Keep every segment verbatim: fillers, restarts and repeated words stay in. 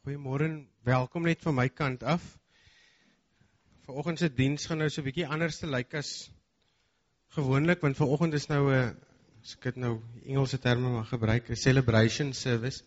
Goeiemôre en welkom net van my kant af. Vanoggend se diens gaan nou so 'n bietjie anders te lyk as gewoonlik, want vanoggend is nou 'n, as ek dit nou Engelse terme mag gebruik, 'n celebration service.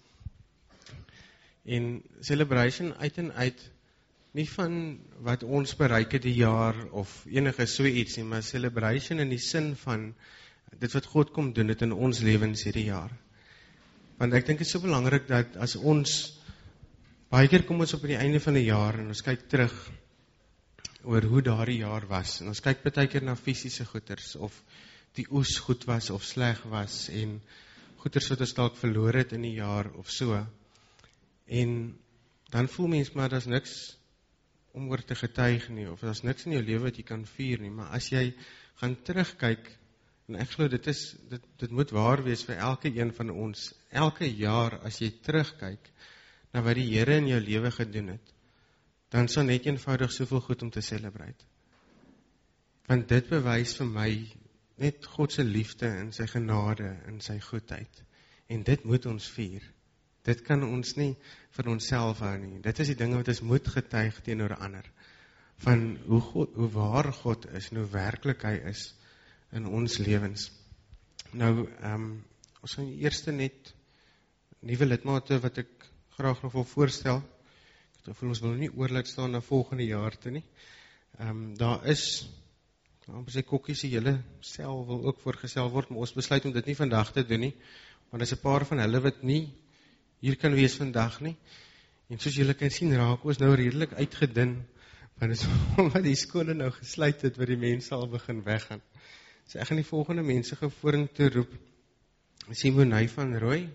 En celebration uit en uit, nie van wat ons bereik het die jaar of enige so iets nie, maar celebration in die sin van dit wat God kom doen het in ons lewens hierdie jaar. Want ek dink dit is so belangrik dat as ons baie keer kom ons op die einde van die jaar en ons kyk terug oor hoe daardie jaar was. En ons kyk baie keer na fisiese goeders, of die oes goed was of sleg was, en goeders wat ons dalk verloor het in die jaar of so. En dan voel mens maar, daar's niks om oor te getuig nie, of daar's niks in jou lewe wat jy kan vier nie. Maar as jy gaan terugkyk, en ek glo dit is, dit, dit moet waar wees vir elke een van ons, elke jaar as jy terugkyk, na wat die Here in jou lewe gedoen het, dan sal net eenvoudig soveel goed om te celebrate. Want dit bewys vir my net God se liefde en sy genade en sy goedheid. En dit moet ons vier. Dit kan ons nie vir onsself hou nie. Dit is die dinge wat ons moet getuig teenoor ander. Van hoe, God, hoe waar God is en hoe werklik hy is in ons lewens. Nou, um, ons gaan eerste net nuwe lidmate wat ek graag nog wil voorstel. Ek voel ons wil nie oorlaat staan na volgende jaar toe nie. Um, daar is, amper sy kokkies, die hele sel wil ook voorgestel word, maar ons besluit om dit nie vandag te doen nie, want is 'n paar van hulle wat nie hier kan wees vandag nie. En soos julle kan sien, raak ons nou redelik uitgedun, want is omdat die skole nou gesluit het, waar die mense al begin weggaan. So ek gaan die volgende mense gou vorentoe roep. Simonay van Rooi.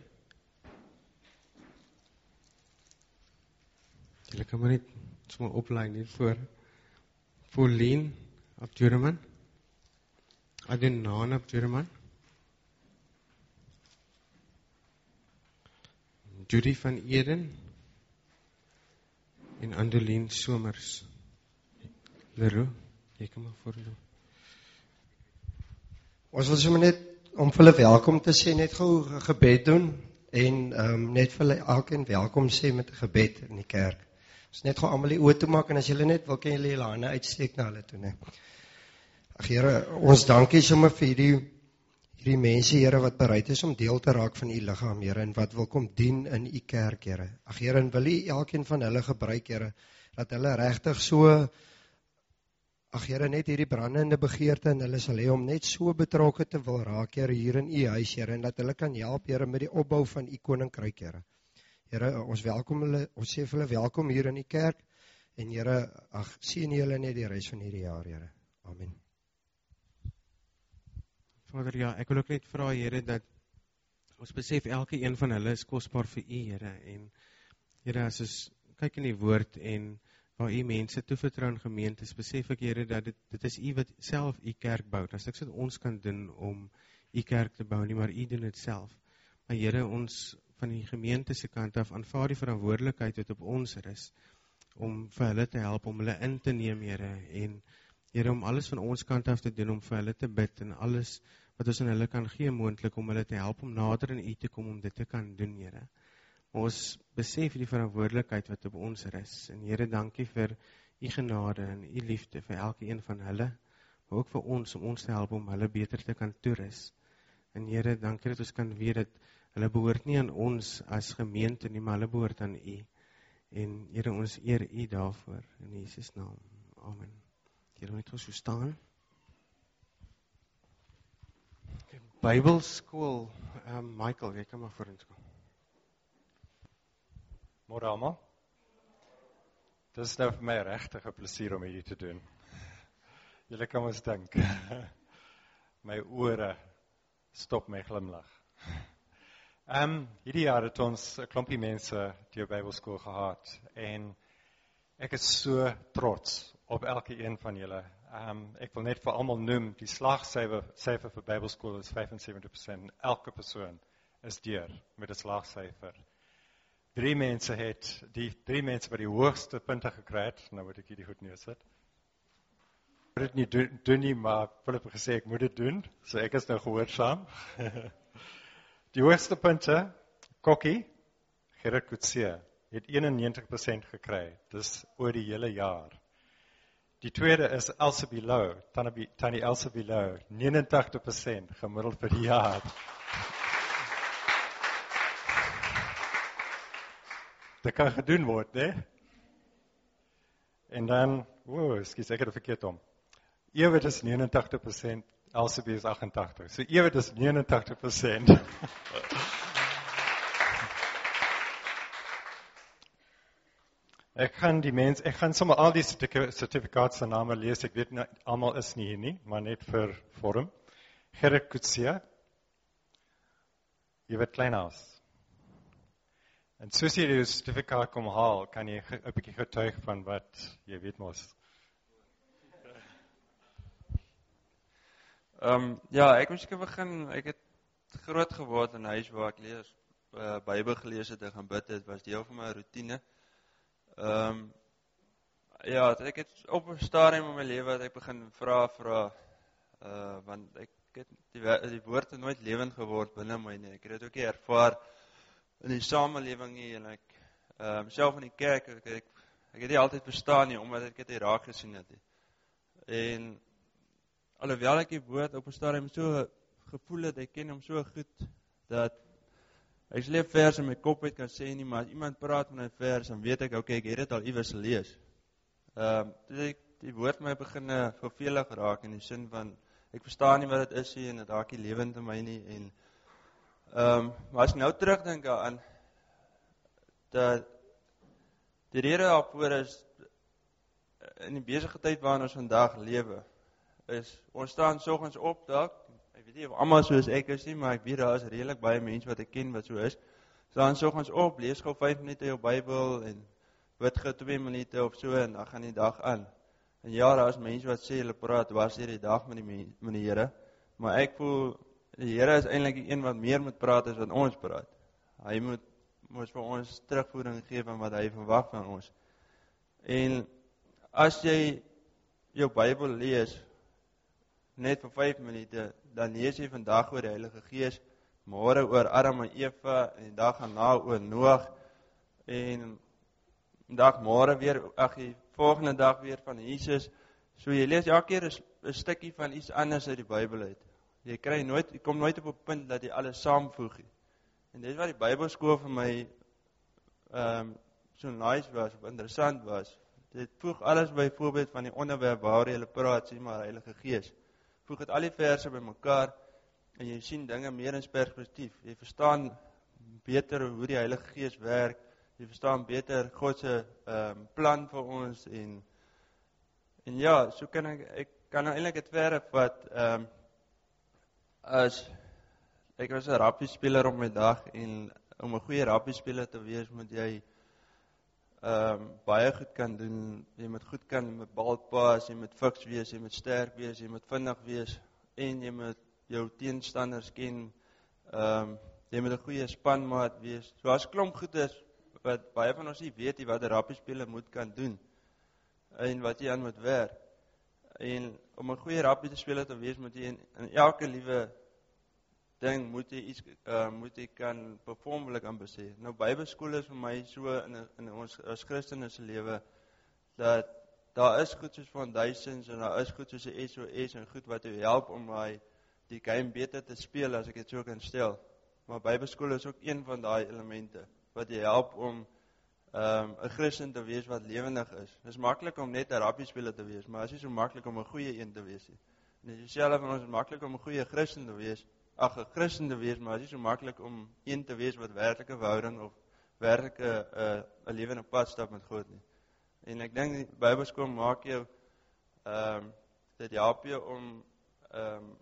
Julle kan maar net sommer oplyn hier voor. Pauline Abdurrahman. Adnan Abdurrahman. Judy van Eden. En Andeline Somers. Leroux, jy kan maar voordoen. Ons wil sommer net om vir hulle welkom te sê, net gou 'n gebed doen en um, net vir hulle elkeen welkom sê met 'n gebed in die kerk. Ons net gou almal die oë toe maak en as julle net wil kan julle julle hande uitsteek na hulle toe, né? Ag Here, ons dankie sommer vir hierdie hierdie mense, Here, wat bereid is om deel te raak van u liggaam, Here, en wat wil kom dien in u kerk, Here. Ag Here, en wil u elkeen van hulle gebruik, Here, dat hulle regtig so Ag Here, net hierdie brandende begeerte en hulle sal hê om net so betrokke te wil raak, Here, hier in u huis, Here, en dat hulle kan help, Here, met die opbou van u koninkryk, Here. Here, ons welkom hulle, ons sê vir hulle welkom hier in die kerk, en Here, ag, sien julle net die res van hierdie jaar, Here. Amen. Vader, ja, ek wil ook net vra, Here, dat ons besef elke een van hulle is kosbaar vir u, Here, en Here, as ons kyk in die woord en waar u mense toevertrou in gemeentes, besef ek, Here, dat dit, dit is u wat self u kerk bou. Dat is niks wat ons kan doen om u kerk te bou nie, maar u doen dit self. Maar Here, ons van die gemeente se kant af aanvaar die verantwoordelikheid wat op ons is, om vir hulle te help, om hulle in te neem, Here, en Here, om alles van ons kant af te doen, om vir hulle te bid, en alles wat ons aan hulle kan gee, moontlik, om hulle te help, om nader in u te kom, om dit te kan doen, Here. Ons besef die verantwoordelikheid wat op ons is, en Here, dankie vir u genade en u liefde vir elke een van hulle, maar ook vir ons, om ons te help om hulle beter te kan toerus. En Here, dankie dat ons kan weet dat hulle behoort nie aan ons as gemeente nie, maar hulle behoort aan u. En Here, ons eer u daarvoor, in Jesus naam. Amen. Here, net ons so staan. Bybelskool, um, Michael, jy kan maar voor ons kom. Môre almal. Dit is nou vir my regtig 'n plesier om hierdie te doen. Julle kan ons dink. My ore stop my glimlag. Ehm um, hierdie jaar het ons 'n klompie mense deur Bybelskool gehad en ek is so trots op elke een van julle. Ehm um, ek wil net vir almal noem, die slagsyfer syfer vir Bybelskool is vyfensewentig persent. Elke persoon is deur met 'n slagsyfer. Drie mense het, die drie mense wat die hoogste punte gekry het, nou moet ek hierdie goed neersit. Ek moet dit nie doen, doen nie, maar Philip het gesê ek moet dit doen, so ek is nou gehoorsaam. Die hoogste punte, Kokkie, Gerard Kutse, het eenennegentig persent gekry. Dis oor die hele jaar. Die tweede is Elsa Below, Tannie, Tannie Elsa Below, negenentachtig persent gemiddeld vir die jaar. Dit kan gedoen word, né? En dan, wow, excuse, ek het het verkeerd om. Ewert is negenentachtig persent, Elsa B is agt-en-tagtig. So Ewert is negenentachtig persent. Ek gaan die mens, ek gaan sommer al die sertifikaat se name lees, ek weet nie, almal is nie hier nie, maar net vir vorm. Gerrit Kutsia, Ewert Kleinhaus. En soos jy die sertifikaat kom haal, kan jy 'n bietjie getuig van wat jy weet mos. Um, ja, ek moes begin, ek het groot geword in 'n huis waar ek lees, uh, Bybel gelees het en gaan bid het, was deel van my routine. Um, ja, ek het op 'n stadium in my lewe wat ek begin vra, vra, uh, want ek het die, die woord het nooit lewend geword binne my nie. Ek het dit ook nie ervaar in die samelewing nie, en ek, um, self in die kerk, ek, ek, ek het nie altyd verstaan nie, omdat ek dit nie raak gesien het nie. En alhoewel ek die woord op 'n stadium so gevoel het, ek ken hom so goed, dat ek sleep vers in my kop uit kan sê nie, maar as iemand praat van 'n vers, dan weet ek, okay, ek het dit al iewers gelees. Ehm, um, toe ek die woord my begin vervelig raak, in die sin van, ek verstaan nie wat dit is nie, en dit raak nie lewend in my nie, en, ehm, um, maar as ek nou terugdink aan, dat, die rede daarvoor is, in die besige tyd waarin ons vandag lewe, is, ons staan soggens op, dalk, ek weet nie of almal soos ek is nie, maar ek weet daar is redelik baie mense wat ek ken wat so is, staan soggens op, lees gou vyf minute jou Bybel, en bid gou twee minute of so, en dan gaan die dag aan. En ja, daar is mense wat sê, hulle praat dwars deur die dag met die, met die Here, maar ek voel, die Here is eintlik die een wat meer moet praat as wat ons praat. Hy moet, moet vir ons terugvoering gee van wat hy verwag van ons. En, as jy jou Bybel lees, net vir vyf minute, dan lees jy vandag oor die Heilige Gees, môre oor Adam en Eva, en die dag daarna oor Noag, en dag môre weer, ag die volgende dag weer van Jesus. So jy lees elke keer 'n stukkie van iets anders uit die Bybel uit. Jy kry nooit, jy kom nooit op 'n punt dat jy alles saamvoeg nie. En dit wat die Bybelskool vir my ehm um, so nice was, of interessant was. Dit voeg alles byvoorbeeld van die onderwerp waar jy praat, sê maar Heilige Gees. Voeg dit al die verse bymekaar en jy sien dinge meer in perspektief. Jy verstaan beter hoe die Heilige Gees werk. Jy verstaan beter God se um, plan vir ons en en ja, so kan ek ek kan nou eintlik dit verder vat. Ehm um, as ek was 'n rugby speler op my dag en om 'n goeie rugby speler te wees, moet jy ehm um, baie goed kan doen. Jy moet goed kan met bal pas, jy moet fiks wees, jy moet sterk wees, jy moet vinnig wees en jy moet jou teenstanders ken. Ehm um, jy moet 'n goeie spanmaat wees. So as klomp goed is wat baie van ons nie weet nie wat 'n rugby speler moet kan doen en wat jy aan moet werk. En om 'n goeie rugby speler te wees, moet jy in, in elke liewe ding moet jy iets uh, moet jy kan perform, wil ek amper sê. Nou Bybelskool is vir my so in, in ons as Christene se lewe dat daar is goed soos foundations en daar is goed soos 'n S O S en goed wat jou help om my die game beter te speel, as ek dit so kan stel. Maar Bybelskool is ook een van daai elemente wat jy help om um, 'n Christen te wees wat lewendig is. Dit is maklik om net 'n rugby speler te wees, maar dit is nie so maklik om 'n goeie een te wees nie. En dit is selfs van ons is maklik om 'n goeie Christen te wees, ag 'n Christen te wees, maar dit is nie so maklik om een te wees wat werklike verhouding of werklike 'n uh, 'n lewende pad stap met God nie. En ek dink die Bybelskool maak jou ehm um, dit help jou om ehm um,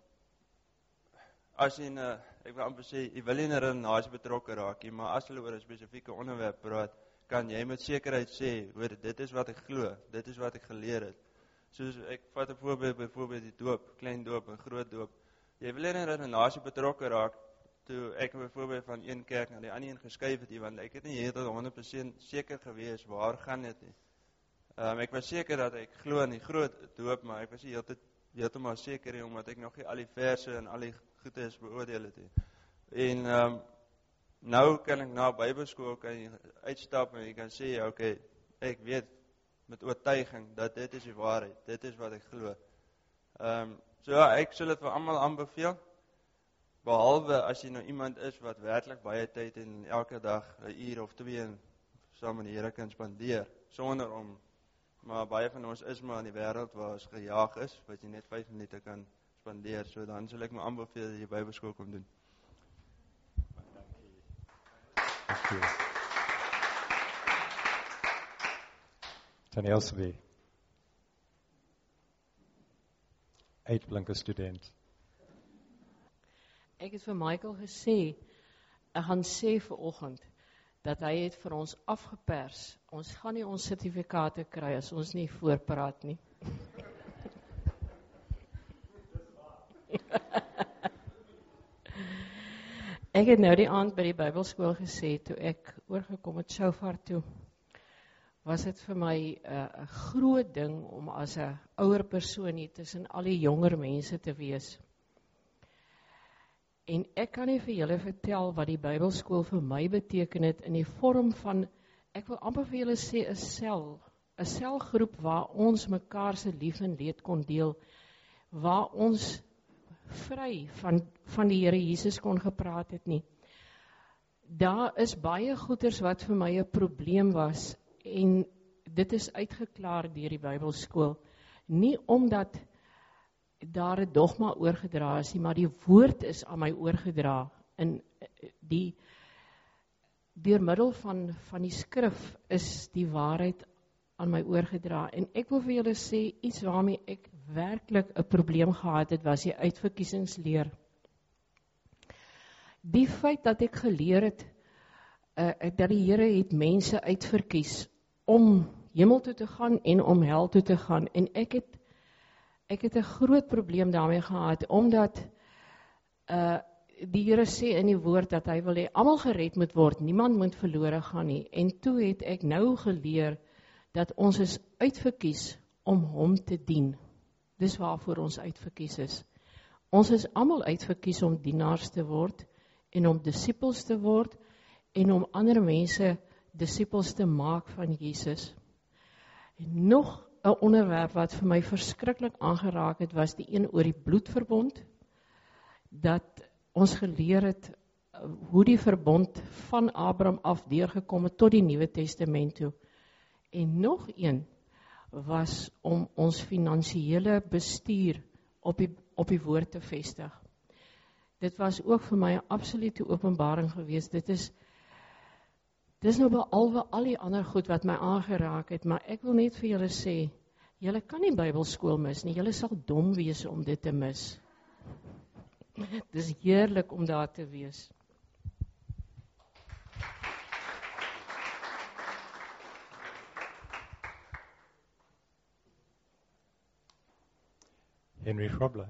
as jy 'n uh, ek wil amper sê, jy wil nie in 'n redenasie betrokke raak nie, maar as hulle oor 'n spesifieke onderwerp praat, kan jy met sekerheid sê, hoor, dit is wat ek glo, dit is wat ek geleer het. Soos ek vat 'n voorbeeld, byvoorbeeld die doop, klein doop en groot doop. Jy wil nie in 'n redenasie betrokke raak, toe ek byvoorbeeld van een kerk na die ander een geskuif het, want ek het nie heeltemal honderd persent seker gewees waar gaan dit nie. Um, ek was seker dat ek glo in die groot doop, maar ek was nie heeltemal heeltemal seker nie, omdat ek nog nie al die verse en al die goedes beoordeel het nie. En um, nou kan ek na Bybelskool kan jy uitstap en jy kan sê, oké, okay, ek weet met oortuiging dat dit is die waarheid, dit is wat ek glo. Um, so ja, ek sal dit vir almal aanbeveel, behalwe as jy nou iemand is wat werklik baie tyd en elke dag 'n uur of twee saam met die Here kan spandeer, sonder om, maar baie van ons is maar in die wêreld waar ons gejaag is, wat jy net vyf minute kan spandeer, so dan sal ek my aanbeveel dat jy Bybelskool kom doen. Dankie. Tannie Elsbie, uitblinke student. Ek het vir Michael gesê, ek gaan sê vanoggend, dat hy het vir ons afgepers. Ons gaan nie ons sertifikate kry as ons nie voorpraat nie. Ek het nou die aand by die Bybelskool gesê, toe ek oorgekom het Shofar toe, was dit vir my 'n uh, groot ding om as 'n ouer persoon hier tussen al die jonger mense te wees. En ek kan nie vir julle vertel wat die Bybelskool vir my beteken het in die vorm van, ek wil amper vir julle sê 'n sel, 'n selgroep waar ons mekaar se lief en leed kon deel, waar ons vry van van die Here Jesus kon gepraat het nie. Daar is baie goeters wat vir my 'n probleem was en dit is uitgeklaar deur die Bybelskool. Nie omdat daar 'n dogma oorgedra is nie, maar die woord is aan my oorgedra in die deur middel van van die skrif is die waarheid aan my oorgedra. En ek wil vir julle sê iets waarmee ek werklik 'n probleem gehad het, was die uitverkiesingsleer. Die feit dat ek geleer het uh, dat die Here het mense uitverkies om hemel toe te gaan en om hel toe te gaan, en ek het ek het 'n groot probleem daarmee gehad, omdat uh, die Here sê in die woord dat hy wil hê almal gered moet word, niemand moet verlore gaan nie. En toe het ek nou geleer dat ons is uitverkies om hom te dien. Dis waarvoor ons uitverkies is. Ons is almal uitverkies om dienaars te word en om disippels te word en om ander mense disippels te maak van Jesus. En nog 'n onderwerp wat vir my verskriklik aangeraak het, was die een oor die bloedverbond, dat ons geleer het hoe die verbond van Abraham af deurgekom het tot die Nuwe Testament toe. En nog een was om ons finansiële bestuur op die, op die woord te vestig. Dit was ook vir my 'n absolute openbaring geweest. Dit is Dis nou behalwe al die ander goed wat my aangeraak het, maar ek wil net vir julle sê, julle kan nie Bybelskool mis nie, julle sal dom wees om dit te mis. Dis heerlik om daar te wees. Henry Grobler.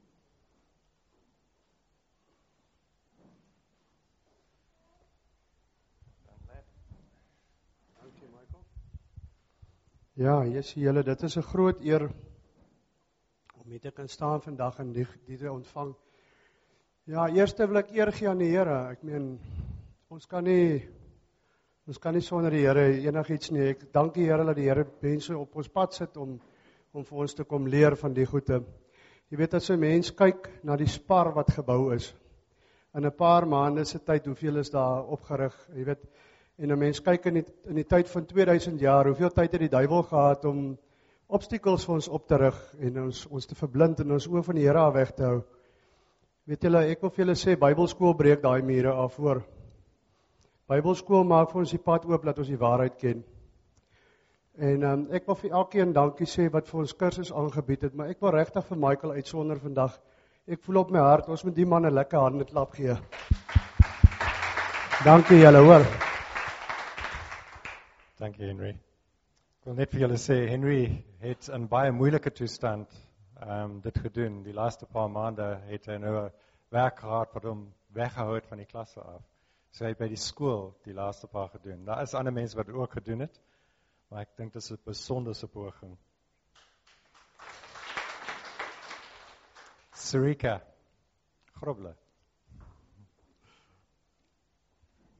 Ja, jy sien julle, dit is 'n groot eer om hier te kan staan vandag en die, die te ontvang. Ja, eers wil ek eer gee aan die Here. Ek meen, ons kan nie ons kan nie sonder die Here enigiets nie. Ek dank die Here dat die Here mense op ons pad sit om om vir ons te kom leer van die goeie. Jy weet, as 'n mens kyk na die spar wat gebou is, in 'n paar maande se tyd, hoeveel is daar opgerig, jy weet, en 'n mens kyk in die, in die tyd van tweeduisend jaar, hoeveel tyd het die duiwel gehad om obstakels vir ons op te rig en ons ons te verblind en ons oë van die Here af weg te hou. Weet julle, ek wil vir julle sê, Bybelskool breek daai mure af voor. Bybelskool maak vir ons die pad oop dat ons die waarheid ken. En um, ek wil vir elkeen dankie sê wat vir ons kursus aangebied het, maar ek wil regtig vir Michael uitsonder vandag. Ek voel op my hart, ons moet die man 'n lekker hande klap gee. Dankie julle, hoor. Dankie Henry. Ek wil net vir julle sê, Henry het in baie moeilike toestand um, dit gedoen. Die laaste paar maande het hy nou 'n werk gehad wat hom weggehou het van die klasse af. So hy het by die skool die laaste paar gedoen. Daar is ander mense wat het ook gedoen het, maar ek dink dit is 'n besondere poging. Sarika Grobler.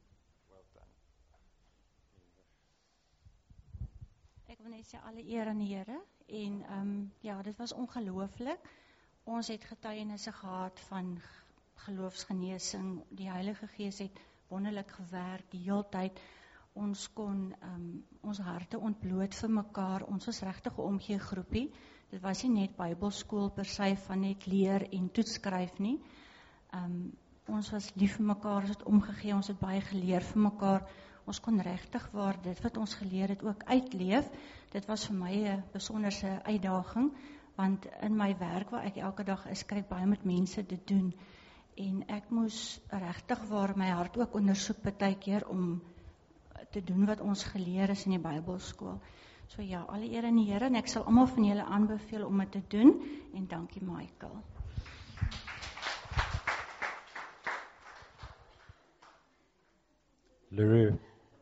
wil net sê alle eer aan die Here en um, ja, dit was ongelooflik. Ons het getuienisse gehad van geloofsgenesing. Die Heilige Gees het wonderlik gewerk die hele tyd. Ons kon um, ons harte ontbloot vir mekaar. Ons was regtig 'n omgee groepie. Dit was nie net Bybelskool per se van net leer en toetskryf nie. Um, ons was lief vir mekaar, ons het omgegee, ons het baie geleer vir mekaar. Ons kon regtig waar dit wat ons geleer het ook uitleef. Dit was vir my 'n besonderse uitdaging, want in my werk waar ek elke dag is, kry ek baie met mense te doen. En ek moes regtig waar my hart ook ondersoek baie keer om te doen wat ons geleer is in die Bybelskool. So ja, alle eer aan die Here en ek sal almal van julle aanbeveel om dit te doen en dankie Michael. Leroux.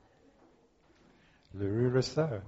Leroux Rousseau.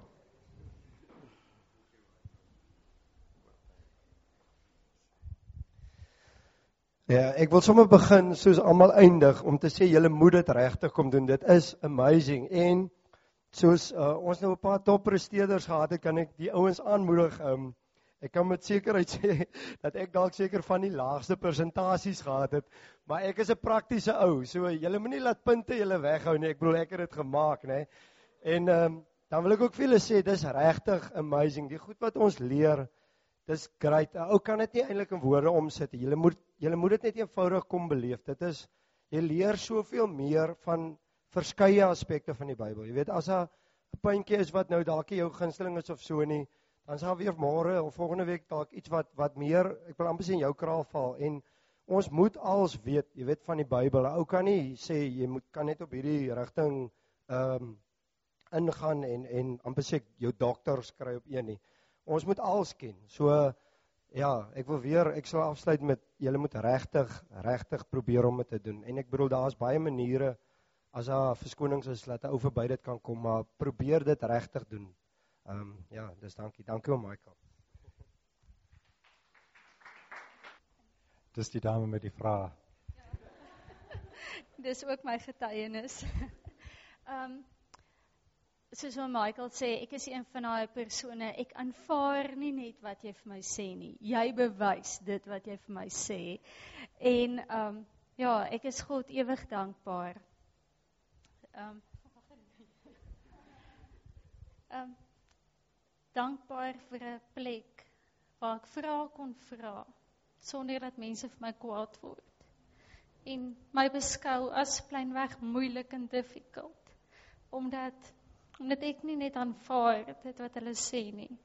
Ja, ek wil sommer begin soos almal eindig om te sê julle moet dit regtig kom doen. Dit is amazing en soos uh, ons nou 'n paar toppresteerders gehad het, kan ek die ouens aanmoedig. Um, ek kan met sekerheid sê dat ek dalk seker van die laagste persentasies gehad het, maar ek is 'n praktiese ou. So julle moenie laat punte julle weghou nie. Ek bedoel ek het dit gemaak, né? En um, dan wil ek ook vir julle sê dis regtig amazing. Die goed wat ons leer, dis great. 'n Ou kan dit nie eintlik in woorde omsit. Julle moet julle moet dit net eenvoudig kom beleef. Dit is jy leer soveel meer van verskeie aspekte van die Bybel. Jy weet as 'n puntjie is wat nou dalk jou gunsteling is of so nie, dan sal weer môre of volgende week dalk iets wat wat meer, ek wil amper sê in jou kraal val en ons moet als weet, jy weet van die Bybel. 'n Ou kan nie sê jy moet kan net op hierdie rigting ehm um, ingaan en en amper sê jou dokters kry op een nie. Ons moet alles ken. So ja, ek wil weer, ek sal afsluit met julle moet regtig regtig probeer om dit te doen. En ek bedoel daar's baie maniere as daar verskonings is dat 'n ou verby dit kan kom, maar probeer dit regtig doen. Ehm um, ja, dis dankie. Dankie om Michael. Dis die dame met die vraag. Dis ook my getuienis. Ehm um, soos wat Michael sê, ek is een van daai persone, ek aanvaar nie net wat jy vir my sê nie. Jy bewys dit wat jy vir my sê. En ehm um, ja, ek is God ewig dankbaar. Ehm um, um, dankbaar vir 'n plek waar ek vra kon vra sonder dat mense vir my kwaad word. En my beskou as pleinweg moeilik en difficult omdat omdat ek nie net aanvaar dit wat hulle sê nie.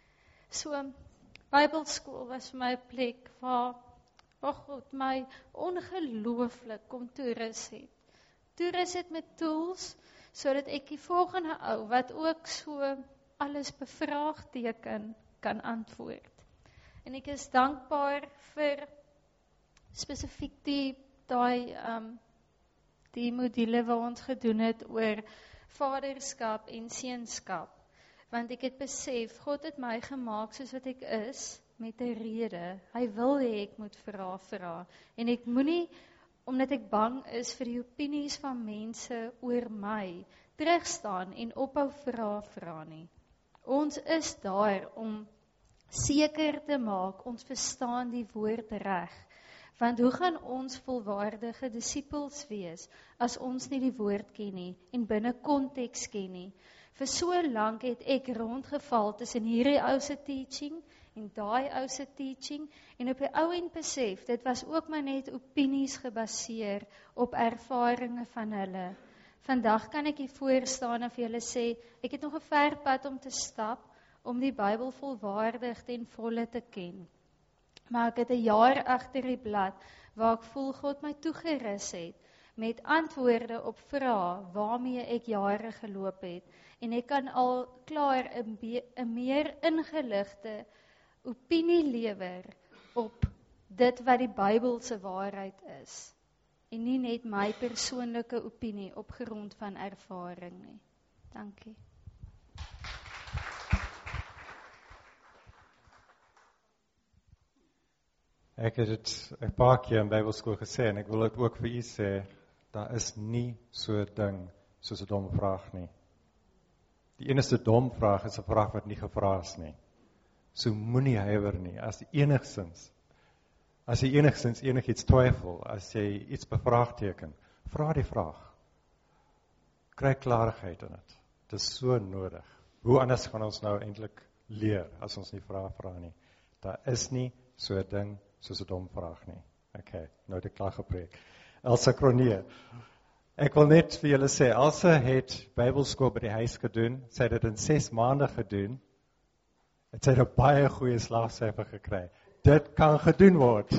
So Bybelskool was vir my 'n plek waar waar God my ongelooflik kom toerus het. Toerus het met tools sodat ek die volgende ou wat ook so alles bevraagteken kan antwoord. En ek is dankbaar vir spesifiek die daai um, die module wat ons gedoen het oor vaderskap en seunskap. Want ek het besef, God het my gemaak soos wat ek is, met 'n rede. Hy wil hê ek moet vra vra. En ek moenie, omdat ek bang is vir die opinies van mense oor my, terugstaan en ophou vra vra nie. Ons is daar om seker te maak, ons verstaan die woord reg. Want hoe gaan ons volwaardige disippels wees, as ons nie die woord ken nie, en binne konteks ken nie? Vir so lank het ek rondgeval tussen hierdie ou se teaching, en daai ou se teaching, en op die ou en besef, dit was ook maar net opinies gebaseer, op ervarings van hulle. Vandag kan ek hier voor staan en vir julle sê, ek het nog 'n ver pad om te stap, om die Bybel volwaardig ten volle te ken. Maar ek het 'n jaar agter die blad, waar ek voel God my toegerus het, met antwoorde op vrae, waarmee ek jare geloop het, en ek kan al klaar 'n meer ingeligte opinie lewer, op dit wat die Bybelse waarheid is, en nie net my persoonlike opinie, op grond van ervaring nie. Dankie. Ek het dit 'n paar keer in Bybelskool gesê en ek wil dit ook vir u sê, daar is nie so 'n ding soos 'n dom vraag nie. Die enigste dom vraag is 'n vraag wat nie gevra is nie. So moenie huiwer nie, as enigstens, as jy enigstens enigiets twyfel, as jy iets bevraagteken, vra die vraag. Kry klarigheid in dit. Dit is so nodig. Hoe anders gaan ons nou eintlik leer, as ons nie vrae vra nie. Daar is nie so 'n ding soos 'n dom vraag nie. Okay, nou die klaar gepreek. Elsa Cronje. Ek wil net vir julle sê, Elsa het Bybelskool by die huis gedoen, sy het dit in ses maande gedoen, het sy 'n baie goeie slaagsyfer gekry. Dit kan gedoen word.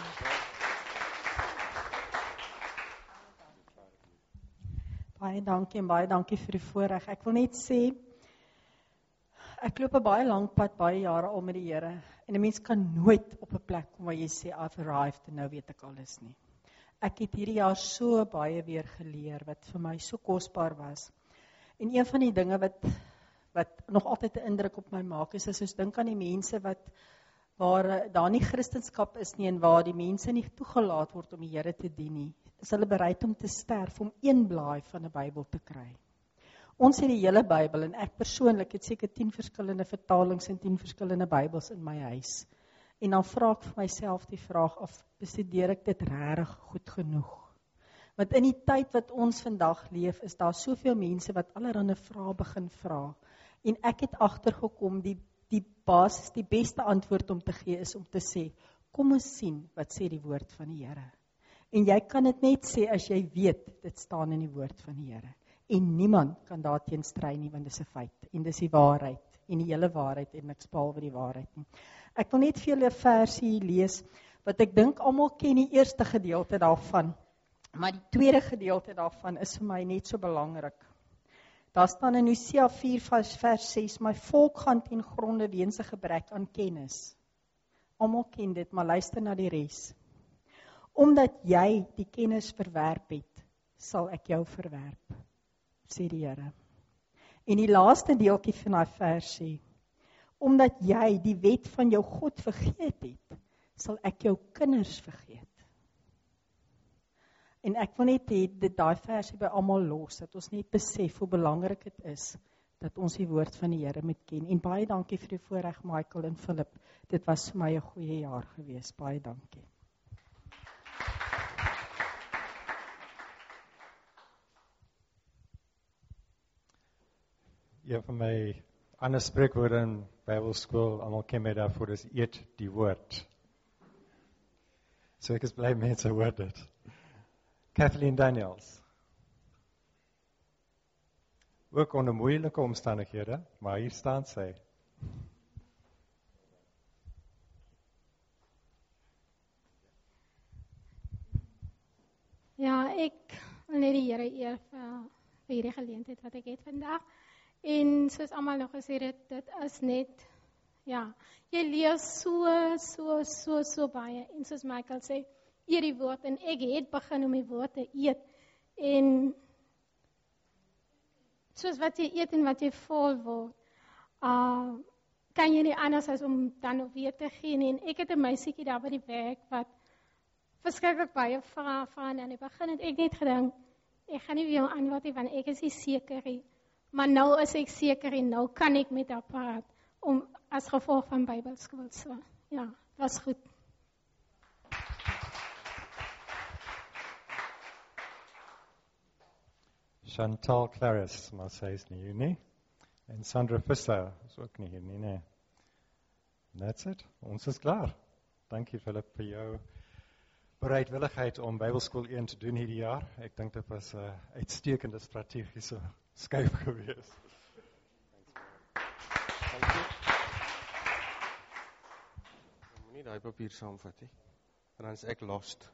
Baie dankie en baie dankie vir die voorreg. Ek wil net sê, ek loop 'n baie lang pad, baie jare al met die Here, en 'n mens kan nooit op 'n plek kom waar jy sê, I've arrived, en nou weet ek alles nie. Ek het hierdie jaar so baie weer geleer, wat vir my so kosbaar was. En een van die dinge wat, wat nog altyd 'n indruk op my maak, is as ons dink aan die mense wat, waar daar nie Christendom is nie, en waar die mense nie toegelaat word om die Here te dien nie, is hulle bereid om te sterf, om een blaai van 'n Bybel te kry. Ons het die hele Bybel, en ek persoonlik het seker tien verskillende vertalings en tien verskillende Bybels in my huis. En dan vra ek vir myself die vraag af, bestudeer ek dit regtig goed genoeg? Want in die tyd wat ons vandag leef, is daar soveel mense wat allerlei vrae begin vra. En ek het agtergekom, die, die basis, die beste antwoord om te gee, is om te sê, kom ons sien wat sê die woord van die Here. En jy kan dit net sê as jy weet, dit staan in die woord van die Here. En niemand kan daarteen stry nie, want dit is 'n feit, en dis die waarheid, en die hele waarheid, en niks behalwe die waarheid nie. Ek wil net vir julle 'n versie lees, wat ek dink almal ken die eerste gedeelte daarvan, maar die tweede gedeelte daarvan is vir my net so belangrik. Daar staan in Hosea vier vers ses, my volk gaan ten gronde weens 'n gebrek aan kennis. Almal ken dit, maar luister na die res. Omdat jy die kennis verwerp het, sal ek jou verwerp, sê die Here. En die laaste deeltjie van daai vers sê, omdat jy die wet van jou God vergeet het, sal ek jou kinders vergeet. En ek wil net hê dit daai versie by almal los, dat ons net besef hoe belangrik dit is, dat ons die woord van die Here moet ken. En baie dankie vir die voorreg, Michael en Philip. Dit was vir my 'n goeie jaar gewees. Baie dankie. Een van my ander spreekwoorde in Bybelskool, almal ken my daarvoor, is eet die woord. So ek is bly mense hoor dit. Kathleen Daniels. Ook onder moeilike omstandighede, maar hier staan sy. Ja, ek wil net die Here eer vir, vir hierdie geleentheid wat ek het vandag. En soos almal nog gesê het, dit is net, ja, jy lees so, so, so, so baie. En soos Michael sê, eet die woord, en ek het begin om die woord te eet. En soos wat jy eet en wat jy vol word, uh, kan jy nie anders as om dan nog weer te gee. En ek het 'n meisiekie daar by die werk, wat verskriklik baie vrae van, en in die begin het ek net gedink, ek gaan nie vir jou antwoord nie, want ek is nie seker nie. Maar nou is ek seker en nou kan ek met haar praat, om, as gevolg van Bybelskool. So, ja, was goed. Chantal Claris, maar sy is nie hier nie. En Sandra Visser is ook nie hier nie, nee. That's it, ons is klaar. Dankie Philip vir jou bereidwilligheid om Bybelskool een te doen hierdie jaar. Ek dink dit was 'n uh, uitstekende strategiese skuif gewees. Dankie. Ek moet nie daai papier saamvat nie, want dan is ek lost.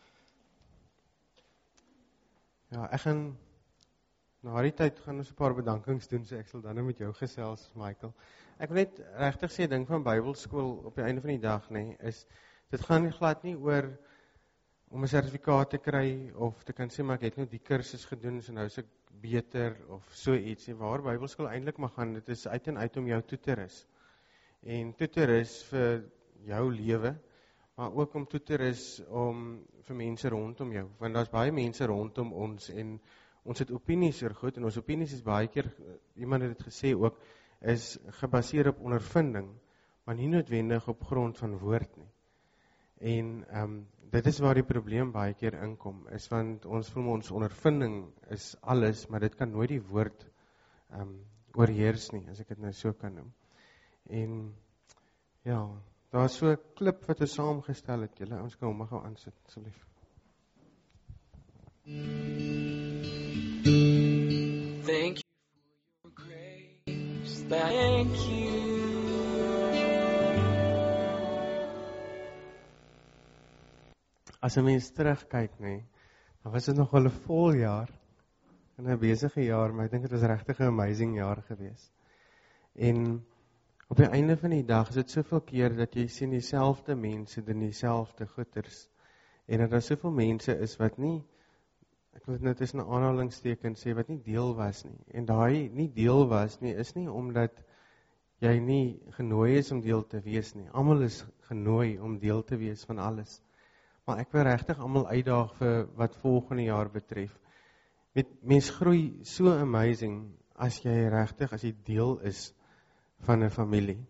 Ja, ek gaan na die tyd gaan ons 'n paar bedankings doen, so ek sal dan met jou gesels, Michael. Ek wil net regtig sê, ding van Bybelskool op die einde van die dag, nee, is, dit gaan nie glad nie oor om 'n sertifikaat te kry, of te kan sê, maar ek het nou die kursus gedoen, so nou is ek beter, of so iets, waar Bybelskool eintlik mag gaan, dit is uit en uit om jou toe te rus. En toe te rus vir jou lewe, maar ook om toe te rus om vir mense rondom jou, want daar's baie mense rondom ons, en ons het opinies oor goed, en ons opinies is baie keer iemand het dit gesê ook, is gebaseer op ondervinding, maar nie noodwendig op grond van woord nie. En um, dit is waar die probleem baie keer inkom, is want ons voel ons ondervinding is alles, maar dit kan nooit die woord um, oorheers nie, as ek dit nou so kan noem. En ja, daar is so 'n klip wat ons saamgestel het, julle, ons kan hom maar gou aansit, asseblief. Thank you for your grace, thank you. As 'n mens terugkyk, nee, dan was dit nog wel 'n vol jaar, en 'n besige jaar, maar ek dink dit was regtig 'n amazing jaar gewees. En op die einde van die dag is dit soveel keer dat jy sien dieselfde mense doen dieselfde goeders, en dat daar soveel mense is wat nie, ek wil dit nou tussen aanhalingstekens sê, wat nie deel was nie, en daai nie deel was nie, is nie omdat jy nie genooi is om deel te wees nie, almal is genooi om deel te wees van alles, maar ek wil regtig almal uitdaag vir wat volgende jaar betref. Met mens groei so amazing as jy regtig, as jy deel is van 'n familie.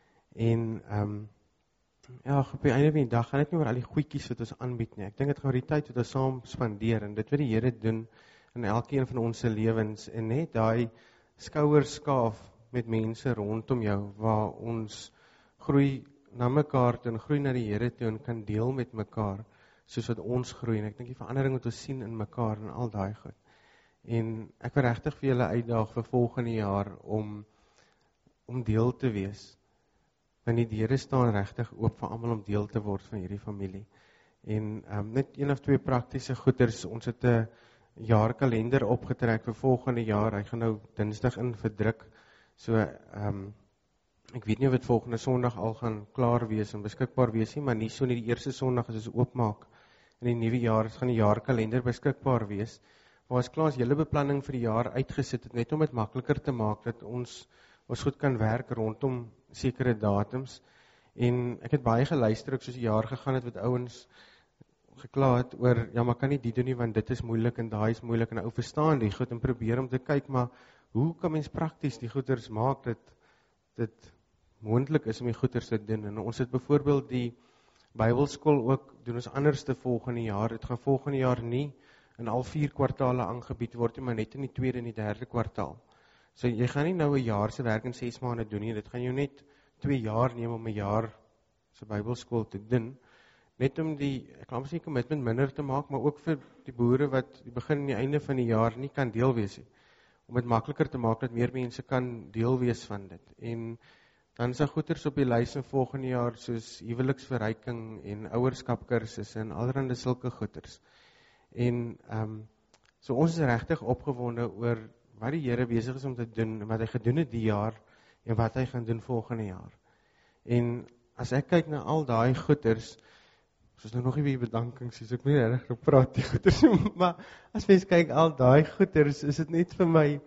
En um, ja, op die einde van die dag gaan dit nie oor al die goedjies wat ons aanbied nie. Ek dink dit gaan oor die tyd wat ons saam spandeer en dit wat die Here doen in elkeen van ons se lewens en net daai skouerskaaf met mense rondom jou waar ons groei na mekaar toe en groei na die Here toe en kan deel met mekaar soos wat ons groei. En ek dink die verandering wat ons sien in mekaar en al daai goed. En ek wil regtig vir julle uitdaag vir volgende jaar om om deel te wees. Want die deure staan regtig oop vir almal om deel te word van hierdie familie. En um, net een of twee praktiese goeders, ons het 'n jaarkalender opgetrek vir volgende jaar. Hy gaan nou Dinsdag in verdruk. So um, ek weet nie of dit volgende Sondag al gaan klaar wees en beskikbaar wees nie, maar nie so nie die eerste Sondag as ons oopmaak in die nuwe jaar, gaan die jaarkalender beskikbaar wees. Waar ons klaar julle beplanning vir die jaar uitgesit het, net om dit makliker te maak dat ons ons goed kan werk rondom sekere datums. En ek het baie geluister ook soos die jaar gegaan het wat ouens gekla het oor, ja, maar kan nie die doen nie, want dit is moeilik en daai is moeilik en ou verstaan die goed en probeer om te kyk, maar hoe kan mens prakties die goeders maak dat dit moontlik is om die goeders te doen? En ons het byvoorbeeld die Bybelskool ook, doen ons anderste volgende jaar. Het gaan volgende jaar nie in al vier kwartale aangebied word, maar net in die tweede en die derde kwartaal. So jy gaan nie nou 'n jaar se werk in ses maande doen nie, dit gaan jou net twee jaar neem om 'n jaar se Bybelskool te doen, net om die, ek kan sê commitment minder te maak, maar ook vir die boere wat die begin en die einde van die jaar nie kan deel wees nie, om dit makliker te maak dat meer mense kan deel wees van dit. En dan is daar goeders op die lys in volgende jaar soos huweliksverryking en ouerskapkursusse en allerhande sulke goeders. En um, so ons is regtig opgewonde oor wat die Here besig is om te doen, en wat hy gedoen het die jaar, en wat hy gaan doen volgende jaar. En as ek kyk na al daai goeders, soos nou nog nie weer bedanking, soos ek nie reg gepraat die goeders, maar as mens kyk al daai goeders, is dit net vir my,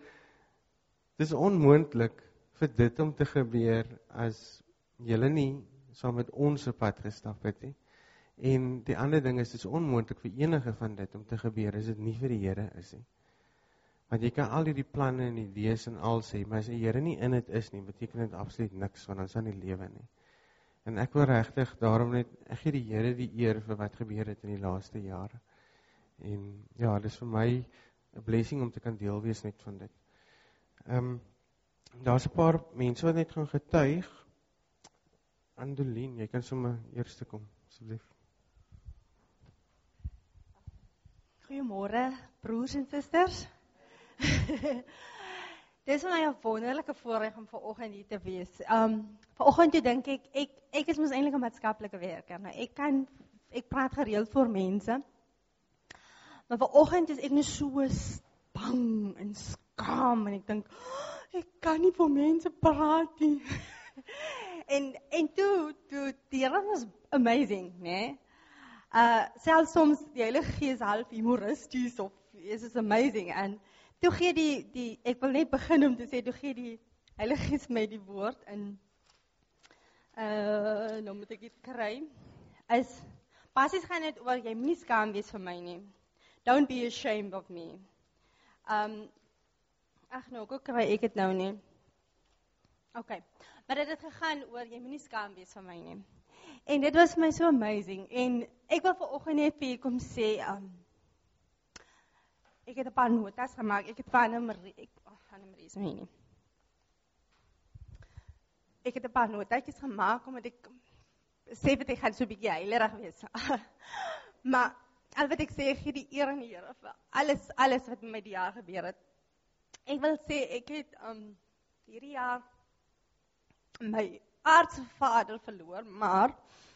dit is onmoontlik vir dit om te gebeur, as julle nie saam met ons op pad gestap het nie. En die ander ding is, dit is onmoontlik vir enige van dit om te gebeur, as dit nie vir die Here is nie. Want jy kan al die planne en idees en al sê, maar as die Here nie in dit is nie, beteken dit absoluut niks, want dan is dan nie lewe nie. En ek wil regtig daarom net, ek gee die Here die eer vir wat gebeur het in die laaste jare. En ja, dit is vir my 'n blessing om te kan deel wees net van dit. Um, Daar's 'n paar mense wat net gaan getuig. Andolien, jy kan sommer eerste kom, asseblief. Goeiemôre, broers en susters. Dis vir my 'n wonderlike voorreg om vanoggend hier te wees. Um vanoggend toe dink ek, ek ek is mos eintlik 'n maatskaplike werker. Nou ek kan ek praat gereeld voor mense. Maar vanoggend is ek net so bang en skaam en ek dink ek kan nie vir mense praat nie. en en toe toe die Here was amazing, né? Nee? Uh selfs soms die Heilige Gees half humoristies of is is amazing en toe gee die die ek wil net begin om te sê toe gee die Heilige Gees my die woord in uh nou moet ek dit kry. Is basies gaan dit oor jy moenie skaam wees vir my nie. Don't be ashamed of me. Um Ag nou, hoe kry ek dit nou nie? OK. Maar dit het gegaan oor jy moenie skaam wees van my nie. En dit was vir my so amazing en ek wil vanoggend net vir julle kom sê um ek het 'n paar notas gemaak. Ek het vir Anne Marie, ek ag Anne Marie is my nie. Ek het 'n paar notaatjies gemaak omdat ek sê dat ek gaan so 'n bietjie heilerig wees. Maar al wat ek sê, ek gee die eer aan die Here vir alles alles wat met my die jaar gebeur het. Ek wil sê ek het um hierdie jaar my aardse vader verloor, maar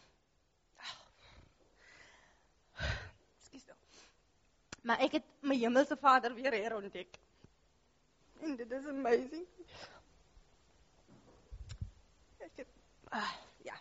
Ekskuus. Maar ek het my hemelse Vader weer herontdek. En dit is amazing. Ek het ah, ja.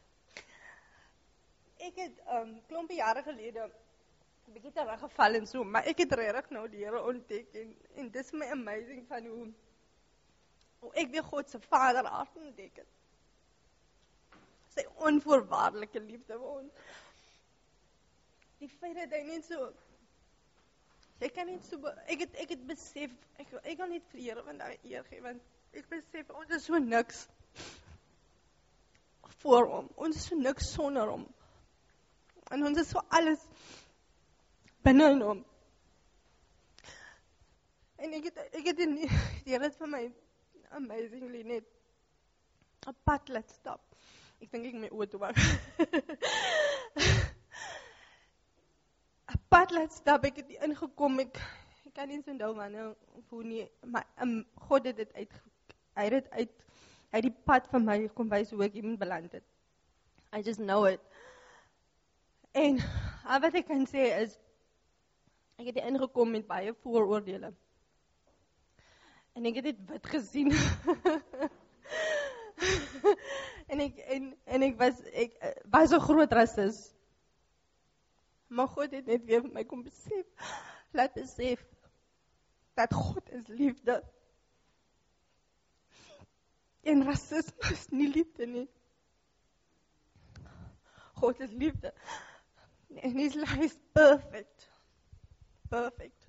Ek het um klompie jare gelede 'n bietjie teruggeval en so, maar ek het regtig nou die Here ontdek en en dis my amazing van hoe hoe ek weer God se Vader hart ontdek het. Sy onvoorwaardelike liefde vir ons. Die feit dat hy net so ek kan net so ek het ek het besef ek ek kan net vir die Here vandag eer gee want ek besef ons is so niks voor hom. Ons is so niks sonder hom. En ons is so alles binne in hom. En ek het ek het die Here het vir my amazingly net 'n pad laat stap. Ek dink ek my oor toe maak. 'n pad laat stap, ek het hier ingekom, ek, ek kan nie eens onthou wanneer of hoe nie, maar um, God het dit uit, hy het dit uit, hy het die pad van my kom wys hoe ek hierin beland het. I just know it. En al wat ek kan sê is, ek het hier ingekom met baie vooroordele. En ek het dit wit gesien. en ek en, en ek was ek was 'n groot rasis. Maar God het net weer vir my kom besef, laat besef dat God is liefde. En rasisme is nie liefde nie. God is liefde. En his life is perfect. Perfect.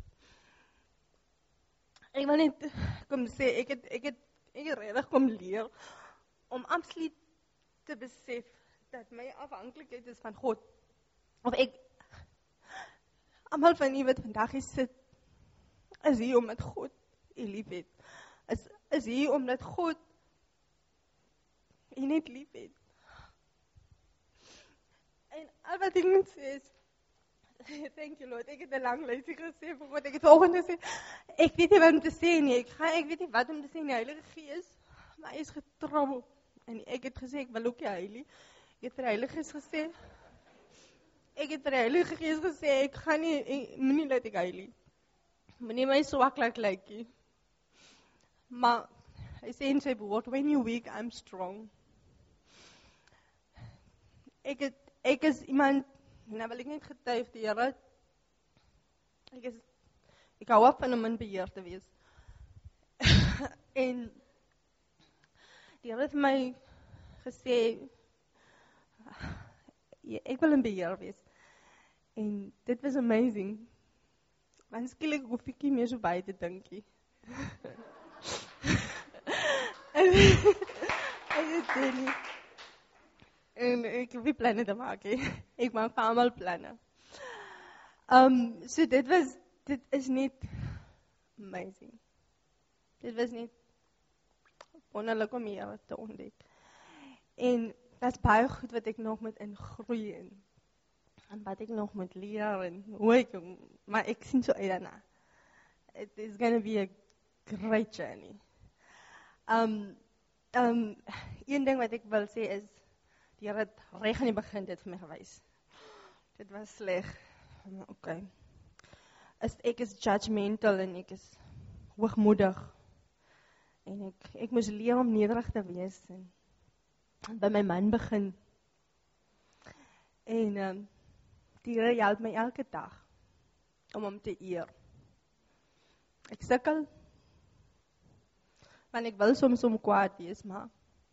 Ek wil net kom sê, ek het ek het ek het regtig kom leer om absoluut te besef dat my afhanklikheid is van God. Of ek almal van u wat vandag hier sit, is hier omdat God u liefhet. Is is hier omdat God u net liefhet. En al wat ek moet sê is, thank you Lord, ek het 'n lang lysie gesê vir God, ek het vanoggend gesê, ek weet nie wat om te sê nie, ek gaan, ek weet nie wat om te sê nie, die Heilige Gees, maar hy is getrou, en ek het gesê, ek wil ook die Heilige, ek het vir die Heilige Gees gesê, ek het vir die Heilige Gees gesê, ek gaan nie, ek, moenie laat ek Heilige, moenie my swak laat lyk nie, maar, hy sê in sy woord, when you're weak, I'm strong, ek het, ek is iemand, nou wil ek net getuig die Here, ek is, ek hou af van om in beheer te wees. En, die Here het vir my gesê, ek wil in beheer wees. En dit was amazing. Want skielik hoef ek nie meer so baie te dink nie. En, ek het dit nie. En ek hoef nie planne te maak, he. Ek maak vir almal planne. Um, so dit was, dit is net amazing. Dit was net wonderlik om hier te ontdek. En dat is baie goed wat ek nog moet ingroei in. En wat ek nog moet leer en hoe ek, maar ek sien so uit daarna. It is going to be a great journey. Um, um, een ding wat ek wil sê is, die Here het reg aan die begin dit vir my gewys. Dit was sleg. Maar oké. Okay. As ek is judgmental en ek is hoogmoedig. En ek ek moes leer om nederig te wees en, en by my man begin. En um, die Here help my elke dag om hom te eer. Ek sukkel. Want ek wil soms om kwaad wees, maar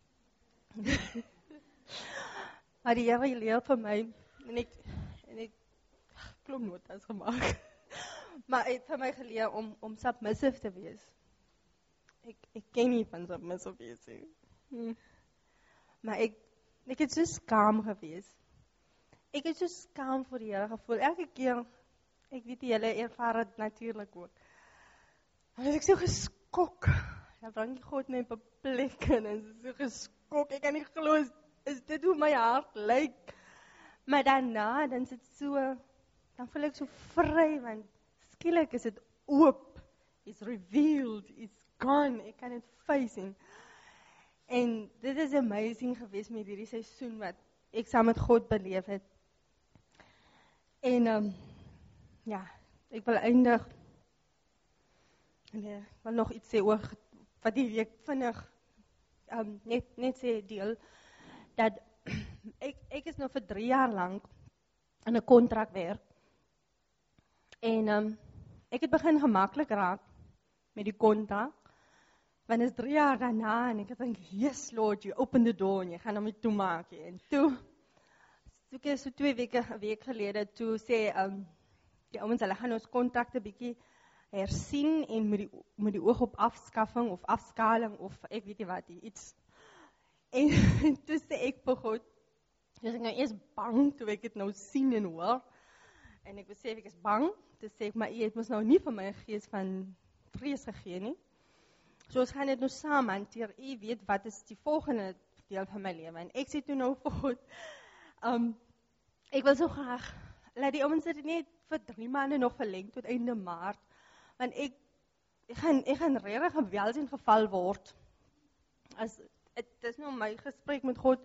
maar die Here leer vir my, en ek, en ek klom notas gemaak, maar hy het vir my geleer om, om submissive te wees. ek ek ken nie van submiss of wees nie. Hmm. Maar ek ek het so skaam gewees. Ek het so skaam vir die Here gevoel. Elke keer, ek weet die hele ervaar dit natuurlik ook. Dan was ek so geskok. Dan bring God my op 'n plek en dan is so geskok. Ek kan nie glo is, is dit hoe my hart lyk. Maar daarna, dan is dit so, dan voel ek so vry, want skielik is dit oop. It's revealed, it's gone. Ek kan dit face en En dit is amazing geweest met hierdie seisoen wat ek saam met God beleef het. En um, ja, ek wil eindig. Nee, ek wil nog iets sê oor wat die week vinnig um, net net sê deel dat ek ek is nou vir drie jaar lank in 'n kontrak werk. En um, ek het begin gemaklik raak met die kontrak. Want is drie jaar daarna en ek dink, yes Lord, you open the door en jy gaan hom nie toemaak nie. En toe, so, so twee weke, een week gelede, toe sê, um, die ouens, hulle gaan ons kontrakte bietjie hersien en met die, met die oog op afskaffing of afskaling of ek weet nie wat, iets. En, en toe sê ek vir God, dus ek nou eers bang, toe ek het nou sien en hoor. En ek besef, ek is bang, toe sê ek, maar jy het ons nou nie vir my gees van vrees gegee nie. So ons gaan dit nou saam hanteer, jy weet wat is die volgende deel van my lewe. En ek sê toe nou vir God, um, ek wil so graag, laat die ouens dit net vir drie maande nog verleng tot einde maart, want ek, ek gaan, ek gaan regtig in welsyn geval word. As, het is nou my gesprek met God,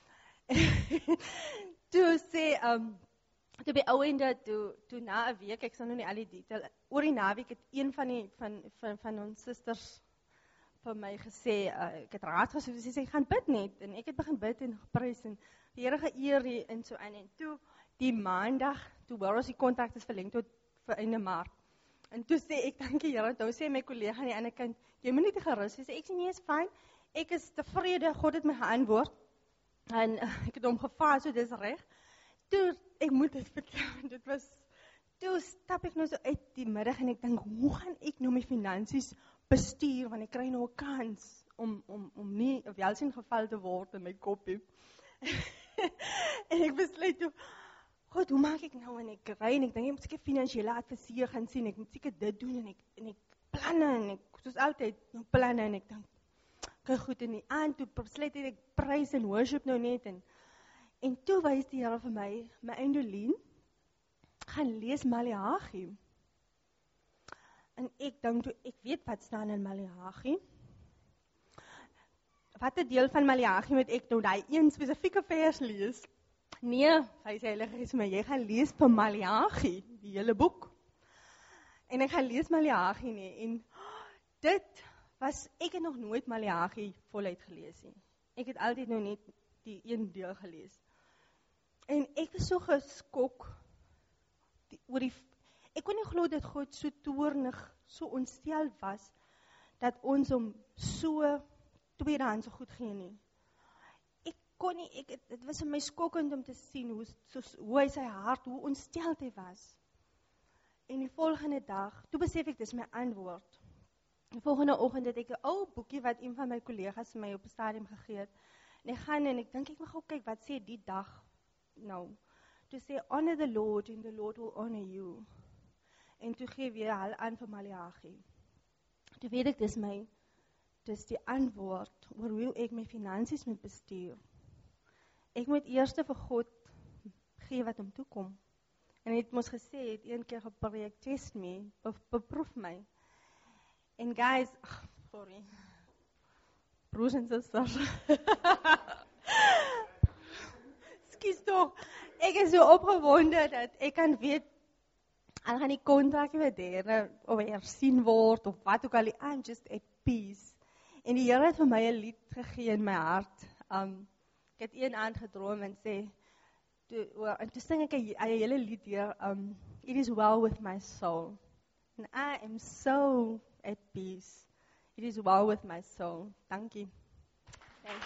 toe sê, um, toe by ou einde, toe, toe na 'n week, ek sal nou nie al die detail, oor die naweek het een van die, van, van, van ons sisters, vir my gesê, uh, ek het raad gesoek, sy sê, ek gaan bid net, en ek het begin bid en geprys, en die Here geëer en so aan, en toe, die maandag, toe hoor ons die kontrak is verleng tot vir einde maart, en toe sê ek, dankie Here, toe sê my collega aan die ander kant, jy moet nie te gerus, sy sê, ek sê nie, is fyn, ek is tevrede, God het my geantwoord, en uh, ek het hom gevra, so dis reg, toe, ek moet dit vertel, dit was, toe stap ek nou so uit die middag, en ek dink, hoe gaan ek nou my finansies bestuur, want ek kry nou 'n kans om, om, om nie 'n welsyn geval te word in my kopie. En ek besluit toe, God, hoe maak ek nou, en ek ry, en ek dink, ek moet seker finansiële adviseur gaan sien, ek moet seker dit doen, en ek, en ek planne, en ek, soos altyd, nou planne, en ek dink, kyk goed, in die aand, toe besluit ek prys en worship nou net, en, en toe wys die Here vir my, my Eindolien, gaan lees Maleagi. En ek dink toe, ek weet wat staan in Maleagi. Wat 'n deel van Maleagi moet ek nou daai een spesifieke vers lees? Nee, hy sê Heilige Gees vir my, jy gaan lees vir Maleagi, die hele boek. En ek gaan lees Maleagi nie, en dit was, ek het nog nooit Maleagi voluit gelees nie. Ek het altyd nou net die een deel gelees. En ek was so geskok, die, oor die Ek kon nie glo dat God so toornig, so ontstel was, dat ons hom so tweedehands so goed gee nie. Ek kon nie, ek, het was vir my skokkend om te sien, hoe, so, hoe hy sy hart, hoe ontsteld hy was. En die volgende dag, toe besef ek, dis my antwoord. Die volgende oggend het ek 'n ou boekie, wat een van my kollegas my op 'n stadium gegee het, en ek gaan en ek dink, ek mag ook kyk, wat sê die dag nou. Toe sê, honor the Lord, and the Lord will honor you. En toe gee weer al aan vir Maleagi. Toe weet ek, dis my, dis die antwoord, oor hoe ek my finansies moet bestuur. Ek moet eers vir God gee wat hom toekom. En hy het mos gesê, het een keer gepreek, test me, be, beproef my. En guys, ach, sorry, broers en sisters, skies toch, ek is so opgewonde, dat ek kan weet, al gaan die kontrak weer of hersien word, of wat ook al, I'm just at peace. En die Here het vir my 'n lied gegee in my hart. Um, ek het een aand gedroom en sê, toe, well, en toe sing ek 'n hele lied hier, um, it is well with my soul. And I am so at peace. It is well with my soul. Dankie. Thanks.